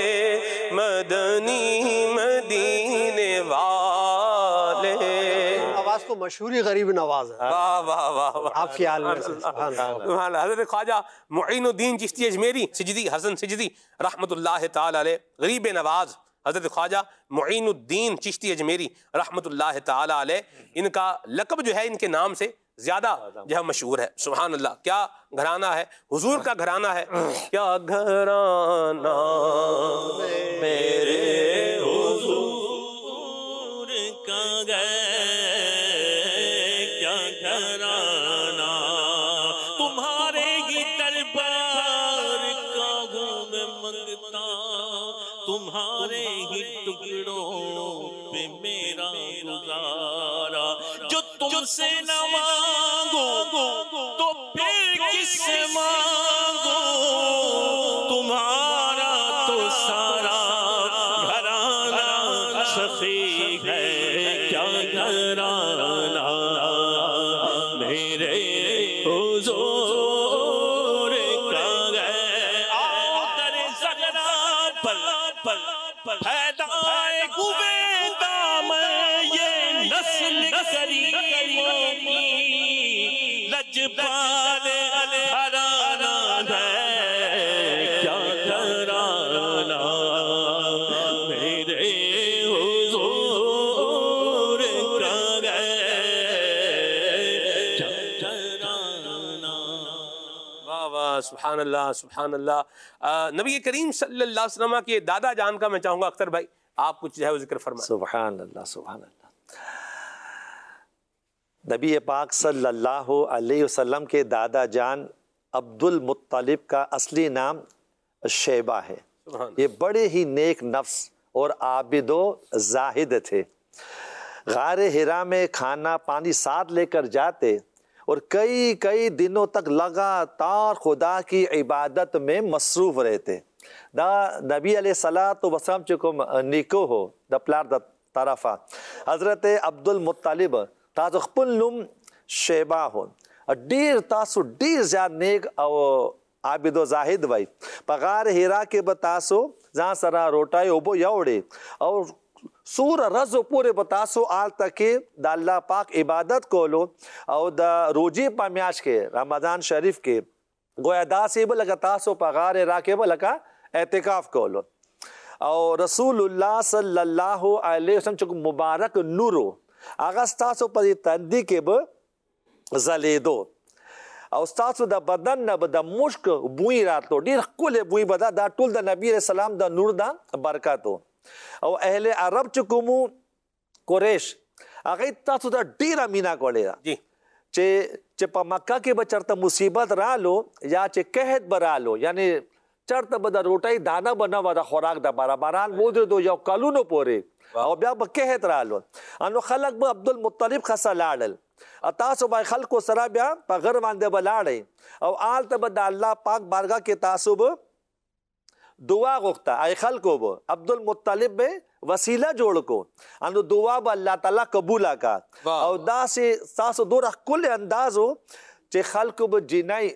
مدنی مدینے والے. آواز تو مشہوری غریب نواز ہے واہ واہ واہ واہ. آپ کی عالم سے. سبحان اللہ. سبحان اللہ. حضرت خواجہ معین الدین چشتی اجمیری سجدی حسن سجدی رحمت اللہ تعالی علیہ، غریب نواز حضرت خواجہ معین الدین چشتی اجمیری رحمت اللہ تعالی علیہ، ان کا لقب جو ہے ان کے نام سے زیادہ جو ہے مشہور ہے. سبحان اللہ. کیا گھرانہ ہے، حضور کا گھرانہ ہے. کیا گھرانہ میرے حضور کا گئے، کیا گھرانہ تمہارے ہی دربار کا ہوں میں منگتا، تمہارے ہی ٹکڑوں پہ میرا گزارا. جو تم سے نہ مانگو تو پھر کس سے مانگو، تمہارا تو سارا گھرانہ سخی ہے. کیا گھرانہ میرے حضور کا گئے. آؤ در زغرا پر پیدا ہوئے دامن یہ نسل کریموں کی، لجپال گھرانہ ہے. کیا گھرانہ میرے حضور کا گئے، کیا گھرانہ اللہ سبحان اللہ سبحان اللہ. نبی کریم صلی اللہ علیہ وسلم کے دادا جان کا میں چاہوں گا اختر بھائی آپ کچھ جو ہے وہ ذکر فرمائیں. سبحان اللہ سبحان اللہ. نبی پاک صلی اللہ علیہ وسلم کے دادا جان عبد المطلب کا اصلی نام شیبہ ہے. یہ بڑے ہی نیک نفس اور عابد و زاہد تھے. غار حرا میں کھانا پانی ساتھ لے کر جاتے اور کئی کئی دنوں تک لگاتار خدا کی عبادت میں مصروف رہتے. دا نبی علیہ الصلوۃ والسلام چکم نیکو ہو دا پلار دا طرفہ حضرت عبد المطلب تاسو خپل نوم شیبہ ہو ډیر تاسو ډیر زیات نیک او عابد و زاهد وای. په غار حرا کې به تاسو ځان سره روټای اوبه یوړې او سور رز پورې به تاسو آلته کې د الله پاک عبادت کولو او د روزي په میاشت کې رمضان شریف کې گویا داسې به لکه تاسو په غار حرا کې به لکه اعتکاف کولو. او رسول الله صلی الله علیه وسلم چې مبارک نورو هغه ستاسو په تندي کې به ځلېدو او ستاسو د بدن نه به د مشک بوی راتلو. ډېر ښکلی بوی به دا دا ټول د نبي علیه السلام د نور دا برکت و. او اهل عرب چې کومو قریش هغوی تاسو ته ډېره مینه کړې ده چې چې په مکه کې به چېرته مصیبت رالو یا چې قحط به رالو یعنی چېرته به د روټۍ دانه به نه وه د خوراک دپاره باران ودرېدو یو کلونو پورې او بیا به قحط رالو نو خلک به عبدالمطلب خسه لاړل. تاسو به خلکو سره بیا په غر باندې به لاړئ او هلته به د الله پاک بارګاه کې تاسو به دعا غوښته. ای خلکو به عبدالمطلب به وسیله جوړ کو نو دعا به الله تعالی قبوله کا او داسې تاسو دومره ښکلی انداز و چې خلکو به جینۍ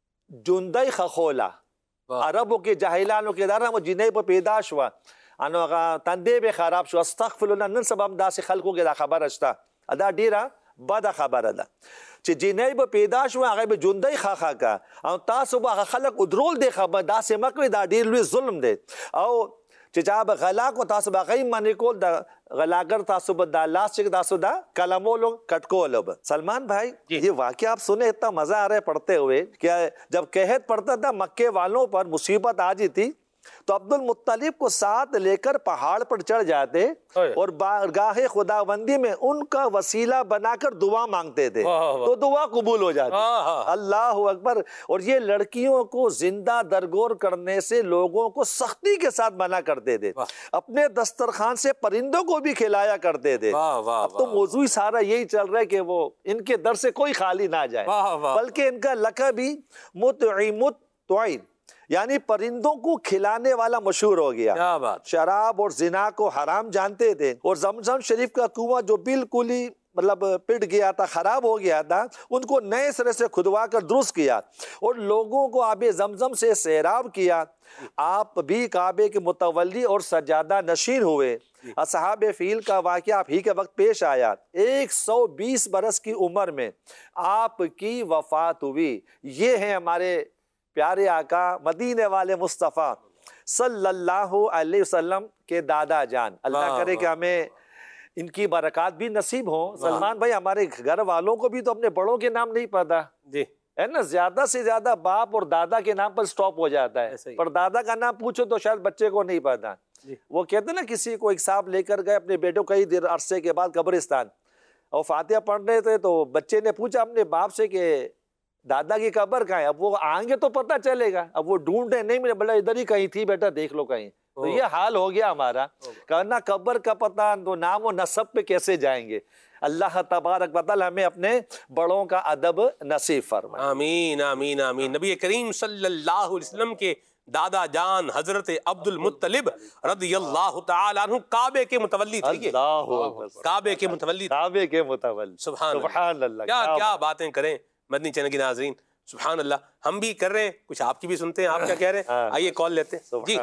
جوندۍ خښوله. عربو کې جاهلانو کې دا نه جینۍ به پیدا شوه انو هغه تندې به خراب شو. استغفر الله نن سبا هم داسې خلکو کې دا خبره شته. دا ډیره بده خبره ده چې جینۍ به پیدا شوه هغه به ژوندۍ خاخه کا او تاسو به هغه خلک ودرول دی خبر داسې مه کوئ. دا ډېر لوی ظلم دی. او چې چا به غلا کو تاسو به هغه منې کول د غلاګر تاسو به دا لاس چې تاسو دا کلمولو کٹکولو. سلمان بھائی یہ واقعہ آپ سنے اتنا مزہ آ رہا ہے پڑھتے ہوئے کہ جب قحط پڑتا تھا مکے والوں پر مصیبت آ جی تھی تو عبد المطلب کو ساتھ لے کر پہاڑ پر چڑھ جاتے اور بارگاہ خداوندی میں ان کا وسیلہ بنا کر دعا مانگتے تھے تو دعا قبول ہو جاتی. اللہ اکبر. اور یہ لڑکیوں کو زندہ درگور کرنے سے لوگوں کو سختی کے ساتھ منع کرتے تھے. اپنے دسترخوان سے پرندوں کو بھی کھلایا کرتے تھے. اب تو موضوع سارا یہی چل رہا ہے کہ وہ ان کے در سے کوئی خالی نہ جائے بلکہ ان کا لقب بھی مطعم الطعیم یعنی پرندوں کو کھلانے والا مشہور ہو گیا. شراب اور زنا کو حرام جانتے تھے اور زمزم شریف کا کنواں جو بالکل ہی مطلب پٹ گیا تھا خراب ہو گیا تھا ان کو نئے سرے سے کھدوا کر درست کیا اور لوگوں کو آب زمزم سے سیراب کیا. آپ بھی کعبے کے متولی اور سجادہ نشین ہوئے. اصحاب فیل کا واقعہ آپ ہی کے وقت پیش آیا. ایک سو بیس برس کی عمر میں آپ کی وفات ہوئی. یہ ہیں ہمارے پیارے آقا مدینے والے مصطفیٰ صلی اللہ علیہ وسلم کے دادا جان. اللہ کرے کہ ہمیں ان کی برکات بھی نصیب ہوں. سلمان بھائی ہمارے گھر والوں کو بھی تو اپنے بڑوں کے نام نہیں پتا جی ہے نا. زیادہ سے زیادہ باپ اور دادا کے نام پر سٹاپ ہو جاتا ہے پر دادا کا نام پوچھو تو شاید بچے کو نہیں پتا. وہ کہتے نا کسی کو ایک صاحب لے کر گئے اپنے بیٹوں کئی دیر عرصے کے بعد قبرستان اور فاتحہ پڑھ رہے تھے تو بچے نے پوچھا اپنے باپ سے کہ دادا کی قبر کہاں ہے. اب وہ آئیں گے تو پتہ چلے گا. اب وہ ڈھونڈے نہیں ملے بلا ادھر ہی کہیں تھی بیٹا دیکھ لو کہیں. تو یہ حال ہو گیا ہمارا کہنا قبر کا پتہ تو نام و نسب پہ کیسے جائیں گے. اللہ تبارک و تعالی ہمیں اپنے بڑوں کا ادب نصیب فرمائے. آمین آمین آمین. نبی کریم صلی اللہ علیہ وسلم کے دادا جان حضرت عبد المطلب رضی اللہ تعالیٰ عنہ کعبے کے متولی تھے. اللہ اکبر. کعبے کے متولی کعبے کے متولی. سبحان اللہ. کیا کیا باتیں کریں مدنی چینل کے ناظرین. سبحان اللہ. ہم بھی کر رہے ہیں کچھ آپ کی بھی سنتے ہیں آپ کیا کہہ رہے ہیں. آئیے کال لیتے ہیں. جی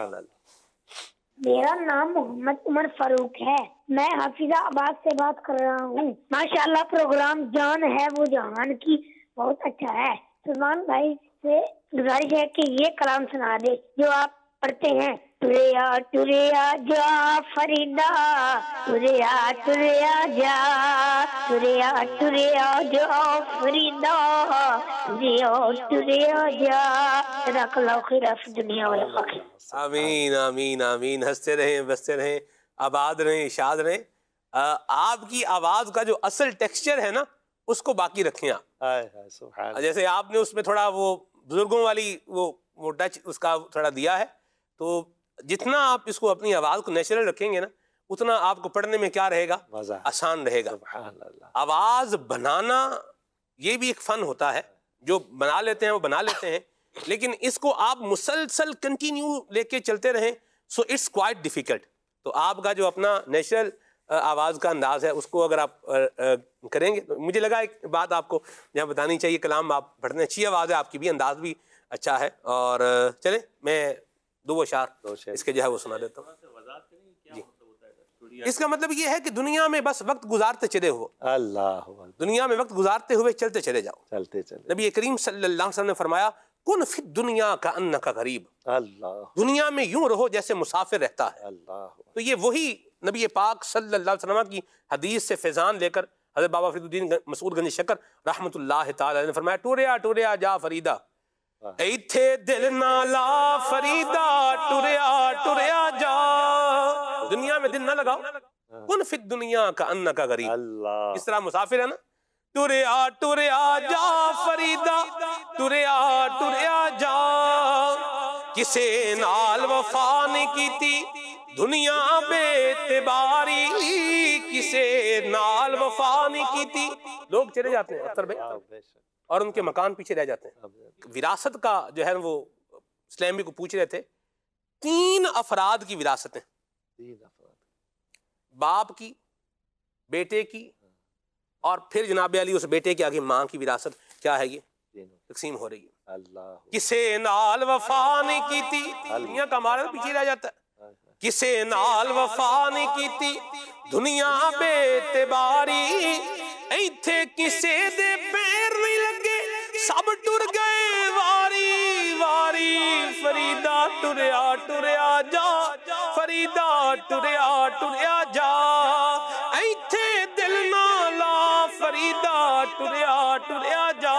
میرا نام محمد عمر فاروق ہے. میں حافظہ آباد سے بات کر رہا ہوں. ماشاءاللہ پروگرام جان ہے وہ جہان کی بہت اچھا ہے. سلمان بھائی سے گزارش ہے کہ یہ کلام سنا دے جو آپ پڑھتے ہیں. ٹریا ٹریا جا فریدا ٹریا ٹریا جا ٹریا ٹریا جا فریدا ٹریا ٹریا جا جزاک اللہ خیر فی دنیا والآخرہ. آمین آمین آمین. ہنستے رہیں بستے رہیں, آباد رہیں, اشاد رہیں. آپ کی آواز کا جو اصل ٹیکسچر ہے نا اس کو باقی رکھیں آپ. جیسے آپ نے اس میں تھوڑا وہ بزرگوں والی وہ وہ ٹچ اس کا تھوڑا دیا ہے, تو جتنا آپ اس کو اپنی آواز کو نیچرل رکھیں گے نا اتنا آپ کو پڑھنے میں کیا رہے گا, آسان رہے گا. آواز بنانا یہ بھی ایک فن ہوتا ہے, جو بنا لیتے ہیں وہ بنا لیتے ہیں, لیکن اس کو آپ مسلسل کنٹینیو لے کے چلتے رہیں سو اٹس کوائٹ ڈیفیکلٹ. تو آپ کا جو اپنا نیچرل آواز کا انداز ہے اس کو اگر آپ کریں گے, تو مجھے لگا ایک بات آپ کو یہاں بتانی چاہیے. کلام آپ پڑھنے اچھی آواز ہے آپ کی بھی, انداز بھی اچھا ہے. اور چلیں میں دو اشعار اس کے جو ہے وہ سنا دیتا ہوں. جی, اس کا مطلب یہ ہے کہ دنیا میں بس وقت گزارتے چلے ہو, اللہ دنیا میں وقت گزارتے ہوئے چلتے چلے جاؤ. چلتے چلے. نبی کریم صلی اللہ علیہ وسلم نے فرمایا کن فی الدنیا کأنک غریب, اللہ دنیا میں یوں رہو جیسے مسافر رہتا ہے. اللہ. تو یہ وہی نبی پاک صلی اللہ علیہ وسلم کی حدیث سے فیضان لے کر حضرت بابا فرید الدین مسعود گنج شکر رحمۃ اللہ تعالی نے فرمایا ٹوریا ٹوریا جا فریدا ایتھے دل نہ لا فریدا ٹوریا ٹوریا جا. دنیا میں دل نہ لگاؤ, کن فی الدنیا کأنک غریب, اللہ. اس طرح مسافر ہے نا. ٹوریا ٹوریا جا فریدا ٹوریا ٹوریا جا, کسے نال وفا نہیں کیتی دنیا بے اعتباری, کسے نال وفا نہیں کیتی. لوگ چلے جاتے ہیں اختر بھائی اور ان کے مکان پیچھے رہ جاتے ہیں. وراثت کا جو ہے وہ اسلامی کو پوچھ رہے تھے, تین افراد کی وراثتیں, باپ کی, بیٹے کی, اور پھر جناب علی اس بیٹے کے آگے ماں کی وراثت کیا ہے یہ تقسیم ہو رہی ہے. اللہ. کسے نال وفا نہیں کیتی, دنیا کا ہمارا پیچھے رہ جاتا ہے. کسے نال وفا نہیں کیتی دنیا بے اعتباری, ایتھے کسے دے پیر نہیں لگے سب ٹر گئے واری واری. فریدا ٹریا ٹریا جا فریدا ٹریا ٹریا جا, ایتھے دل نہ لا فریدا ٹریا ٹریا جا.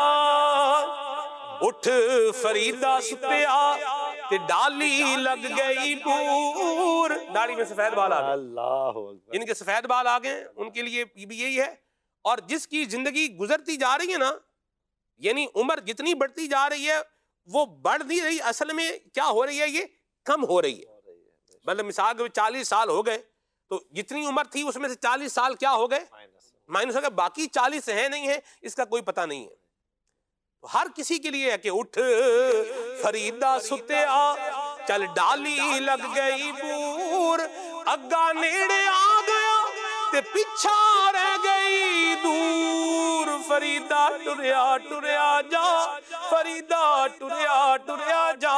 اٹھ فریدا ستیا تے ڈالی لگ گئی بور. داڑھی میں سفید بال آ گئے, اللہ. جن کے سفید بال آ گئے ان کے لیے بھی یہی ہے. اور جس کی زندگی گزرتی جا رہی ہے نا, یعنی عمر جتنی بڑھتی جا رہی ہے وہ بڑھ نہیں رہی, اصل میں کیا ہو رہی ہے, یہ کم ہو رہی ہے. مطلب مثال کے چالیس سال ہو گئے تو جتنی عمر تھی اس میں سے چالیس سال کیا ہو گئے, مائنس ہو گئے, باقی چالیس ہے نہیں ہے, اس کا کوئی پتہ نہیں ہے. تو ہر کسی کے لیے ہے کہ اٹھ فریدا ستیا چل ڈالی لگ گئی بور, اگا نیڑے آ گیا تے پیچھا رہ گئی دور. فریدا ٹریا ٹریا جا فریدا ٹریا ٹریا جا,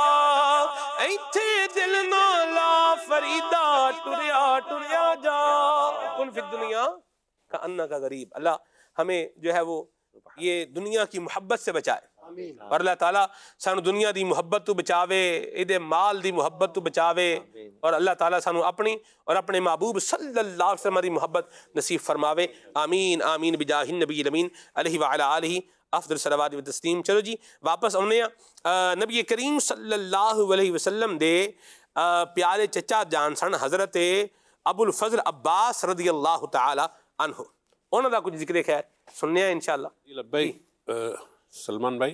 ایتھے دل نہ لا فریدا ٹریا ٹریا جا. کن فی الدنیا کأنک غریب. اللہ ہمیں جو ہے وہ یہ دنیا کی محبت سے بچائے, اور اللہ تعالیٰ سانو دنیا دی محبت تو بچاوے, ایدے مال دی محبت تو بچاوے, اور اللہ تعالیٰ سانو اپنی اور اپنے محبوب صلی اللہ علیہ وسلم دی محبت نصیب فرماوے. آمین آمین بجاہ النبی الامین علیہ وعلی آلہ افضل صلوات و تسلیم. چلو جی واپس آنے نبی کریم صلی اللہ علیہ وسلم دے پیارے چچا جان سن حضرت ابو الفضل عباس رضی اللہ تعالی عنہ, انہوں دا کچھ ذکر خیر سننے ہیں انشاءاللہ. بھائی سلمان بھائی,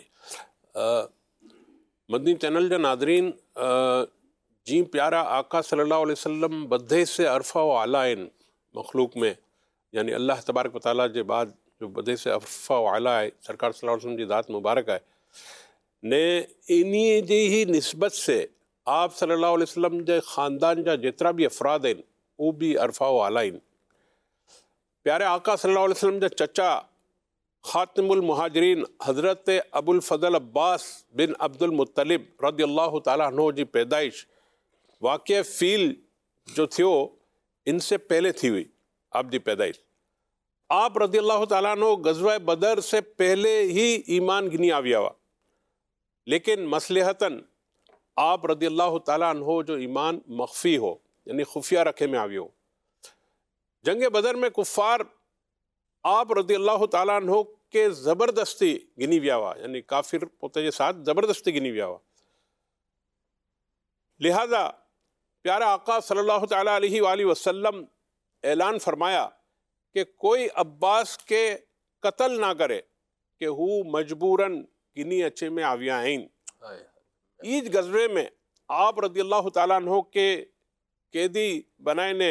مدنی چینل جو ناظرین, جی پیارا آقا صلی اللہ علیہ وسلم بدھے سے عرفہ و اعلیٰ مخلوق میں, یعنی اللہ تبارک و تعالیٰ کے بعد جو بدھے سے عرفہ و اعلیٰ ہے سرکار صلی اللہ علیہ وسلم کی ذات مبارک ہے نے انہی جی ہی نسبت سے آپ صلی اللہ علیہ وسلم کے خاندان جا جترا بھی افراد ہیں وہ بھی عرفہ و اعلیٰ ہیں. پیارے آقا صلی اللہ علیہ وسلم کے چچا خاتم المہاجرین حضرت ابو الفضل عباس بن عبد المطلب رضی اللہ تعالیٰ عنہ جی پیدائش واقع فیل جو تھیو ان سے پہلے تھی ہوئی آپ دی پیدائش. آپ رضی اللہ تعالیٰ عنہ غزوہ بدر سے پہلے ہی ایمان گنی آویا ہوا, لیکن مصلحتاً آپ رضی اللہ تعالیٰ عنہ جو ایمان مخفی ہو یعنی خفیہ رکھے میں آوی ہو. جنگ بدر میں کفار آپ رضی اللہ تعالیٰ عنہ کے زبردستی گنی ویا ہوا یعنی کافر پوتے کے ساتھ زبردستی گنی ویا ہوا. لہذا پیارا آقا صلی اللہ تعالیٰ علیہ وآلہ وسلم اعلان فرمایا کہ کوئی عباس کے قتل نہ کرے کہ وہ مجبوراً گنی اچھے میں آویا ہیں. ایج غزوے میں آپ رضی اللہ تعالیٰ عنہ کے قیدی بنائے نے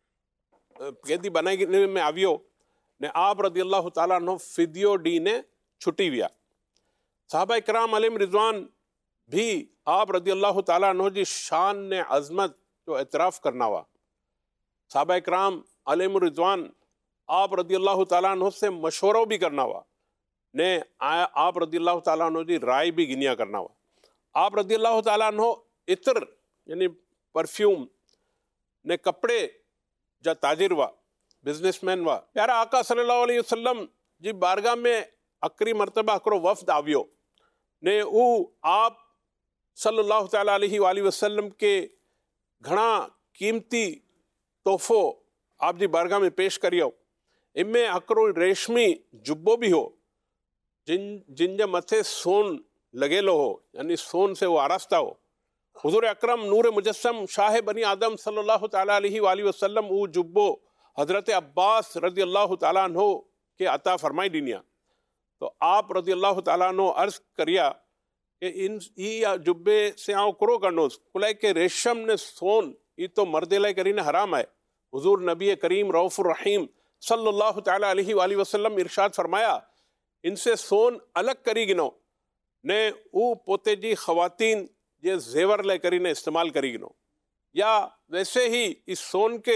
قیدی بنائے میں آویو نے آپ رضی اللہ تعالیٰ عنہ فدیو ڈی نے چھٹی ویا. صحابہ اکرام علیہم رضوان بھی آپ رضی اللہ تعالیٰ عنہ جی شان نے عظمت جو اعتراف کرنا ہوا. صحابہ اکرام علیہم رضوان آپ رضی اللہ تعالیٰ عنہ سے مشورہ بھی کرنا ہوا نے آپ رضی اللہ تعالیٰ عنہ جی رائے بھی گنیا کرنا ہوا. آپ رضی اللہ تعالیٰ عنہ عطر یعنی پرفیوم نے کپڑے جا تاجر ہوا بزنس مین ہوا. پیارا آقا صلی اللہ علیہ وسلم جی بارگاہ میں اکری مرتبہ اکرو وفد آویو نے او آپ صلی اللہ تعالیٰ علیہ وآلہ وسلم کے گھنا قیمتی تحفو آپ جی بارگاہ میں پیش کریو. ان میں اکرو ریشمی جبو بھی ہو جن جن جا متھے سون لگے لو ہو یعنی سون سے وہ آراستہ ہو. حضور اکرم نور مجسم شاہ بنی آدم صلی اللہ تعالیٰ علیہ وآلہ وسلم او جبو حضرت عباس رضی اللہ تعالیٰ عنہ کے عطا فرمائی دینیا. تو آپ رضی اللہ تعالیٰ عنہ عرض کریا کہ ان یہ جبے سے آؤ کرو کرنوز کلائے کہ ریشم نے سون یہ تو مرد لائے کرین حرام ہے. حضور نبی کریم رؤوف الرحیم صلی اللہ تعالیٰ علیہ وآلہ وسلم ارشاد فرمایا ان سے سون الگ کری گنو نے او پوتے جی خواتین یہ زیور لے کری نے استعمال کری گنو یا ویسے ہی اس سون کے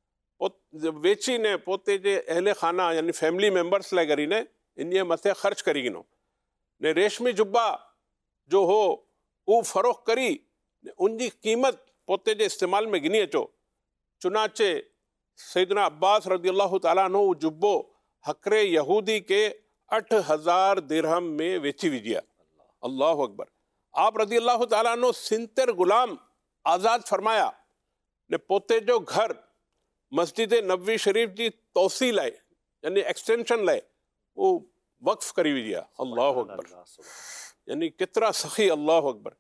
ویچی نے پوتے جے اہل خانہ یعنی فیملی ممبرز لے کری نے ان یہ متھے خرچ کری گنو نے ریشمی جبا جو ہو او فروخت کری ان کی قیمت پوتے جے استعمال میں گنی اچو. چنانچہ سیدنا عباس رضی اللہ تعالیٰ عنہ جبو حقر یہودی کے اٹھ ہزار درہم میں ویچی ویجیا. اللہ اکبر. آپ رضی اللہ تعالیٰ عنہ سنتر غلام آزاد فرمایا نے پوتے جو گھر مسجد نبوی شریف جی توسیع لائے یعنی ایکسٹینشن لائے وہ وقف کری ویجیا. اللہ اکبر. یعنی کترا سخی. اللہ اکبر.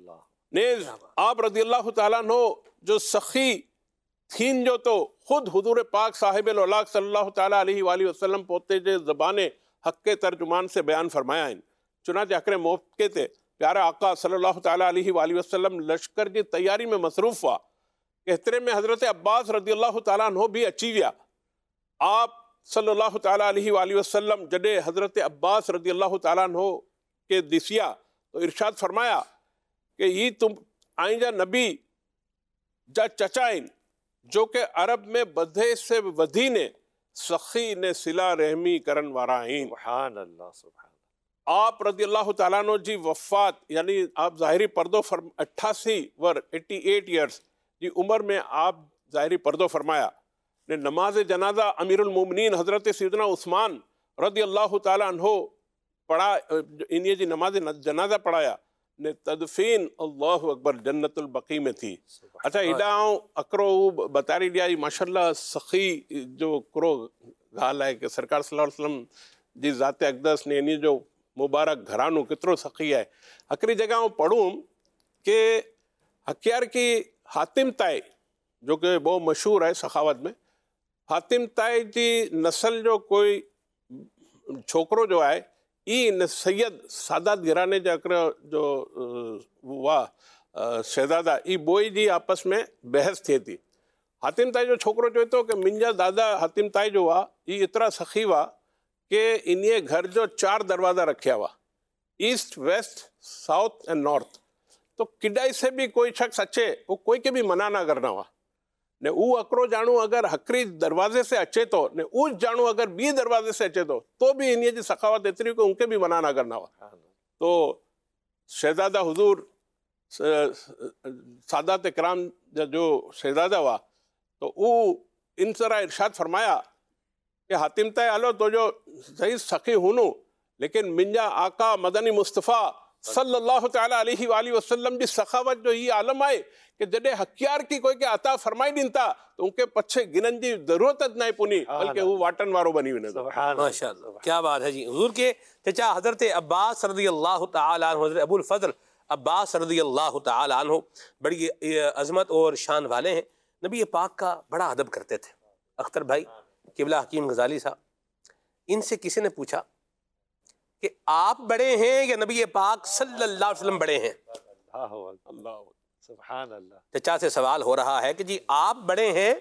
نیز آپ رضی اللہ تعالیٰ عنہ جو سخی تھین جو تو خود حضور پاک صاحب الاولاق صلی اللہ تعالیٰ علیہ وآلہ وسلم پوتے جے زبان حق کے ترجمان سے بیان فرمایا ہیں. چنانچہ اکرے موقع تے پیارا آقا صلی اللہ تعالیٰ علیہ وآلہ وسلم لشکر جی تیاری میں مصروف ہوا. کہترے میں حضرت عباس رضی اللہ تعالیٰ عنہ بھی اچھی ویا. آپ صلی اللہ تعالیٰ علیہ وآلہ وسلم جڈے حضرت عباس رضی اللہ تعالیٰ عنہ کے دسیا تو ارشاد فرمایا کہ یہ تم آئیں جا نبی جا چچائن جو کہ عرب میں بدھے سے ودھی نے سخی نے صلہ رحمی کرن وارائین. سبحان اللہ. سبحان آپ رضی اللہ تعالیٰ عنہ جی وفات یعنی آپ ظاہری پردو فرم اٹھاسی ور ایٹی ایٹ ایئرز جی عمر میں آپ ظاہری پردو فرمایا نے نماز جنازہ امیر المومنین حضرت سیدنا عثمان رضی اللہ تعالیٰ عنہ پڑھا انہیں جی نماز جنازہ پڑھایا نے تدفین اللہ اکبر جنت البقی میں تھی. اچھا اداؤں اکرو بتاری دیا ماشاءاللہ سخی جو کرو گال ہے کہ سرکار صلی اللہ علیہ وسلم جی ذات اقدس نے انہیں جو مبارک گھرانو کترو سخی ہے. اکری جگہوں پڑھوں کہ حکیار کی حاتم تائے جو کہ بہت مشہور ہے سخاوت میں حاتم تائے جی نسل جو کوئی چھوکرو جو ہے ای سید سادات گرانے جا کر جو واہ شہزادہ ای بوئی جی آپس میں بحث تھی تھی. حاتم تائی جو چھوکرو جو تو کہ منجا دادا حاتم تائی جو ہوا ای اترا سخی ہوا کہ انہیں گھر جو چار دروازہ رکھیا ہوا east west south and north. تو کڈائی سے بھی کوئی شخص اچھے وہ کوئی کے بھی منع نہ کرنا ہوا نے او اکرو جانو اگر حقری دروازے سے اچھے تو نے اوچ جانو اگر بی دروازے سے اچھے تو تو بھی انہیں جی سخاوت اتری کو ان کے بھی منع نہ کرنا ہوا. تو شہزادہ حضور سادات اکرام جو شہزادہ ہوا تو او ان طرح ارشاد فرمایا کہ حاتم تائے آلو تو جو صحیح سخی ہونو لیکن منجا آقا مدنی مصطفیٰ صلی اللہ تعالیٰ علیہ وآلہ وسلم جی سخاوت جو یہ عالم آئے کہ جڑے حقیار کی کوئی کے عطا فرمائی دین تا تو ان کے پچھے گنن جی ضرورت نہیں پونی بلکہ وہ واٹن وارو بنی ہوئی نظر. ماشاءاللہ کیا بات ہے جی. حضور کے چچا حضرت عباس رضی اللہ تعالیٰ عنہ، حضرت ابو الفضل عباس رضی اللہ تعالیٰ عنہ بڑی عظمت اور شان والے ہیں. نبی پاک کا بڑا ادب کرتے تھے. اختر بھائی قبلہ حکیم غزالی صاحب، ان سے کسی نے پوچھا کہ آپ بڑے ہیں یا نبی پاک صلی اللہ علیہ وسلم بڑے ہیں؟ اللہ سبحان اللہ. چچا سے سوال ہو رہا ہے کہ جی آپ بڑے ہیں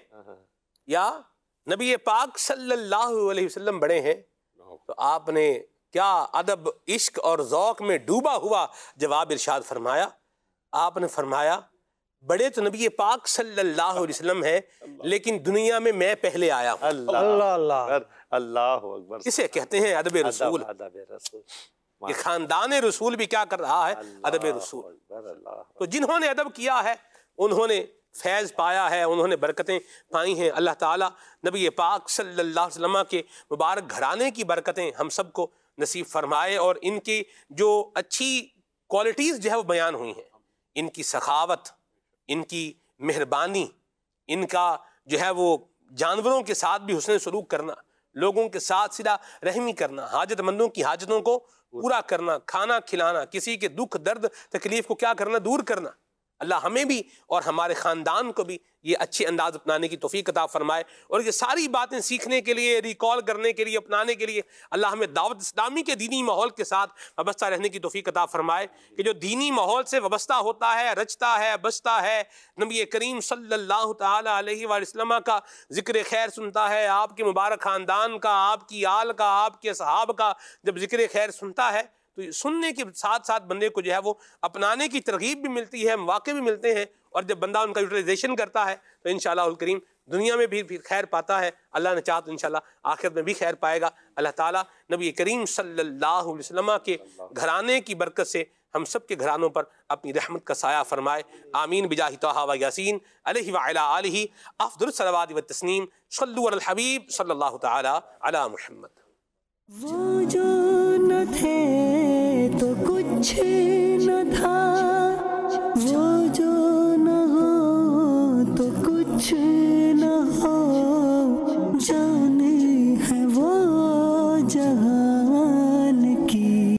یا نبی پاک صلی اللہ علیہ وسلم بڑے ہیں؟ تو آپ نے کیا ادب، عشق اور ذوق میں ڈوبا ہوا جواب ارشاد فرمایا. آپ نے فرمایا بڑے تو نبی پاک صلی اللہ علیہ وسلم ہے، لیکن دنیا میں میں پہلے آیا ہوں. اللہ اللہ اللہ اکبر. اسے کہتے ہیں ادب رسول. ادب رسول. یہ خاندان رسول بھی کیا کر رہا ہے؟ ادب رسول. تو جنہوں نے ادب کیا ہے انہوں نے فیض پایا ہے، انہوں نے برکتیں پائی ہیں. اللہ تعالیٰ نبی پاک صلی اللہ علیہ وسلم کے مبارک گھرانے کی برکتیں ہم سب کو نصیب فرمائے، اور ان کی جو اچھی کوالٹیز جو ہے وہ بیان ہوئی ہیں، ان کی سخاوت، ان کی مہربانی، ان کا جو ہے وہ جانوروں کے ساتھ بھی حسن سلوک کرنا، لوگوں کے ساتھ صلہ رحمی کرنا، حاجت مندوں کی حاجتوں کو پورا کرنا، کھانا کھلانا، کسی کے دکھ درد تکلیف کو کیا کرنا، دور کرنا. اللہ ہمیں بھی اور ہمارے خاندان کو بھی یہ اچھے انداز اپنانے کی توفیق عطا فرمائے، اور یہ ساری باتیں سیکھنے کے لیے، ریکال کرنے کے لیے، اپنانے کے لیے اللہ ہمیں دعوت اسلامی کے دینی ماحول کے ساتھ وابستہ رہنے کی توفیق عطا فرمائے کہ جو دینی ماحول سے وابستہ ہوتا ہے، رچتا ہے، بستا ہے، نبی کریم صلی اللہ تعالیٰ علیہ وآلہ وسلم کا ذکر خیر سنتا ہے، آپ کے مبارک خاندان کا، آپ کی آل کا، آپ کے صحاب کا جب ذکر خیر سنتا ہے تو سننے کے ساتھ ساتھ بندے کو جو ہے وہ اپنانے کی ترغیب بھی ملتی ہے، مواقع بھی ملتے ہیں، اور جب بندہ ان کا یوٹیلائزیشن کرتا ہے تو انشاءاللہ الکریم دنیا میں بھی خیر پاتا ہے. اللہ نے چاہا تو انشاءاللہ آخرت میں بھی خیر پائے گا. اللہ تعالیٰ نبی کریم صلی اللہ علیہ وسلم کے گھرانے کی برکت سے ہم سب کے گھرانوں پر اپنی رحمت کا سایہ فرمائے. آمین بجاہ طہ و یاسین علیہ وعلی آلہ افضل الصلوات والتسلیم. صلوا علی الحبیب صلی اللہ تعالی علی محمد. وہ جو نہ تھے تو کچھ نہ تھا.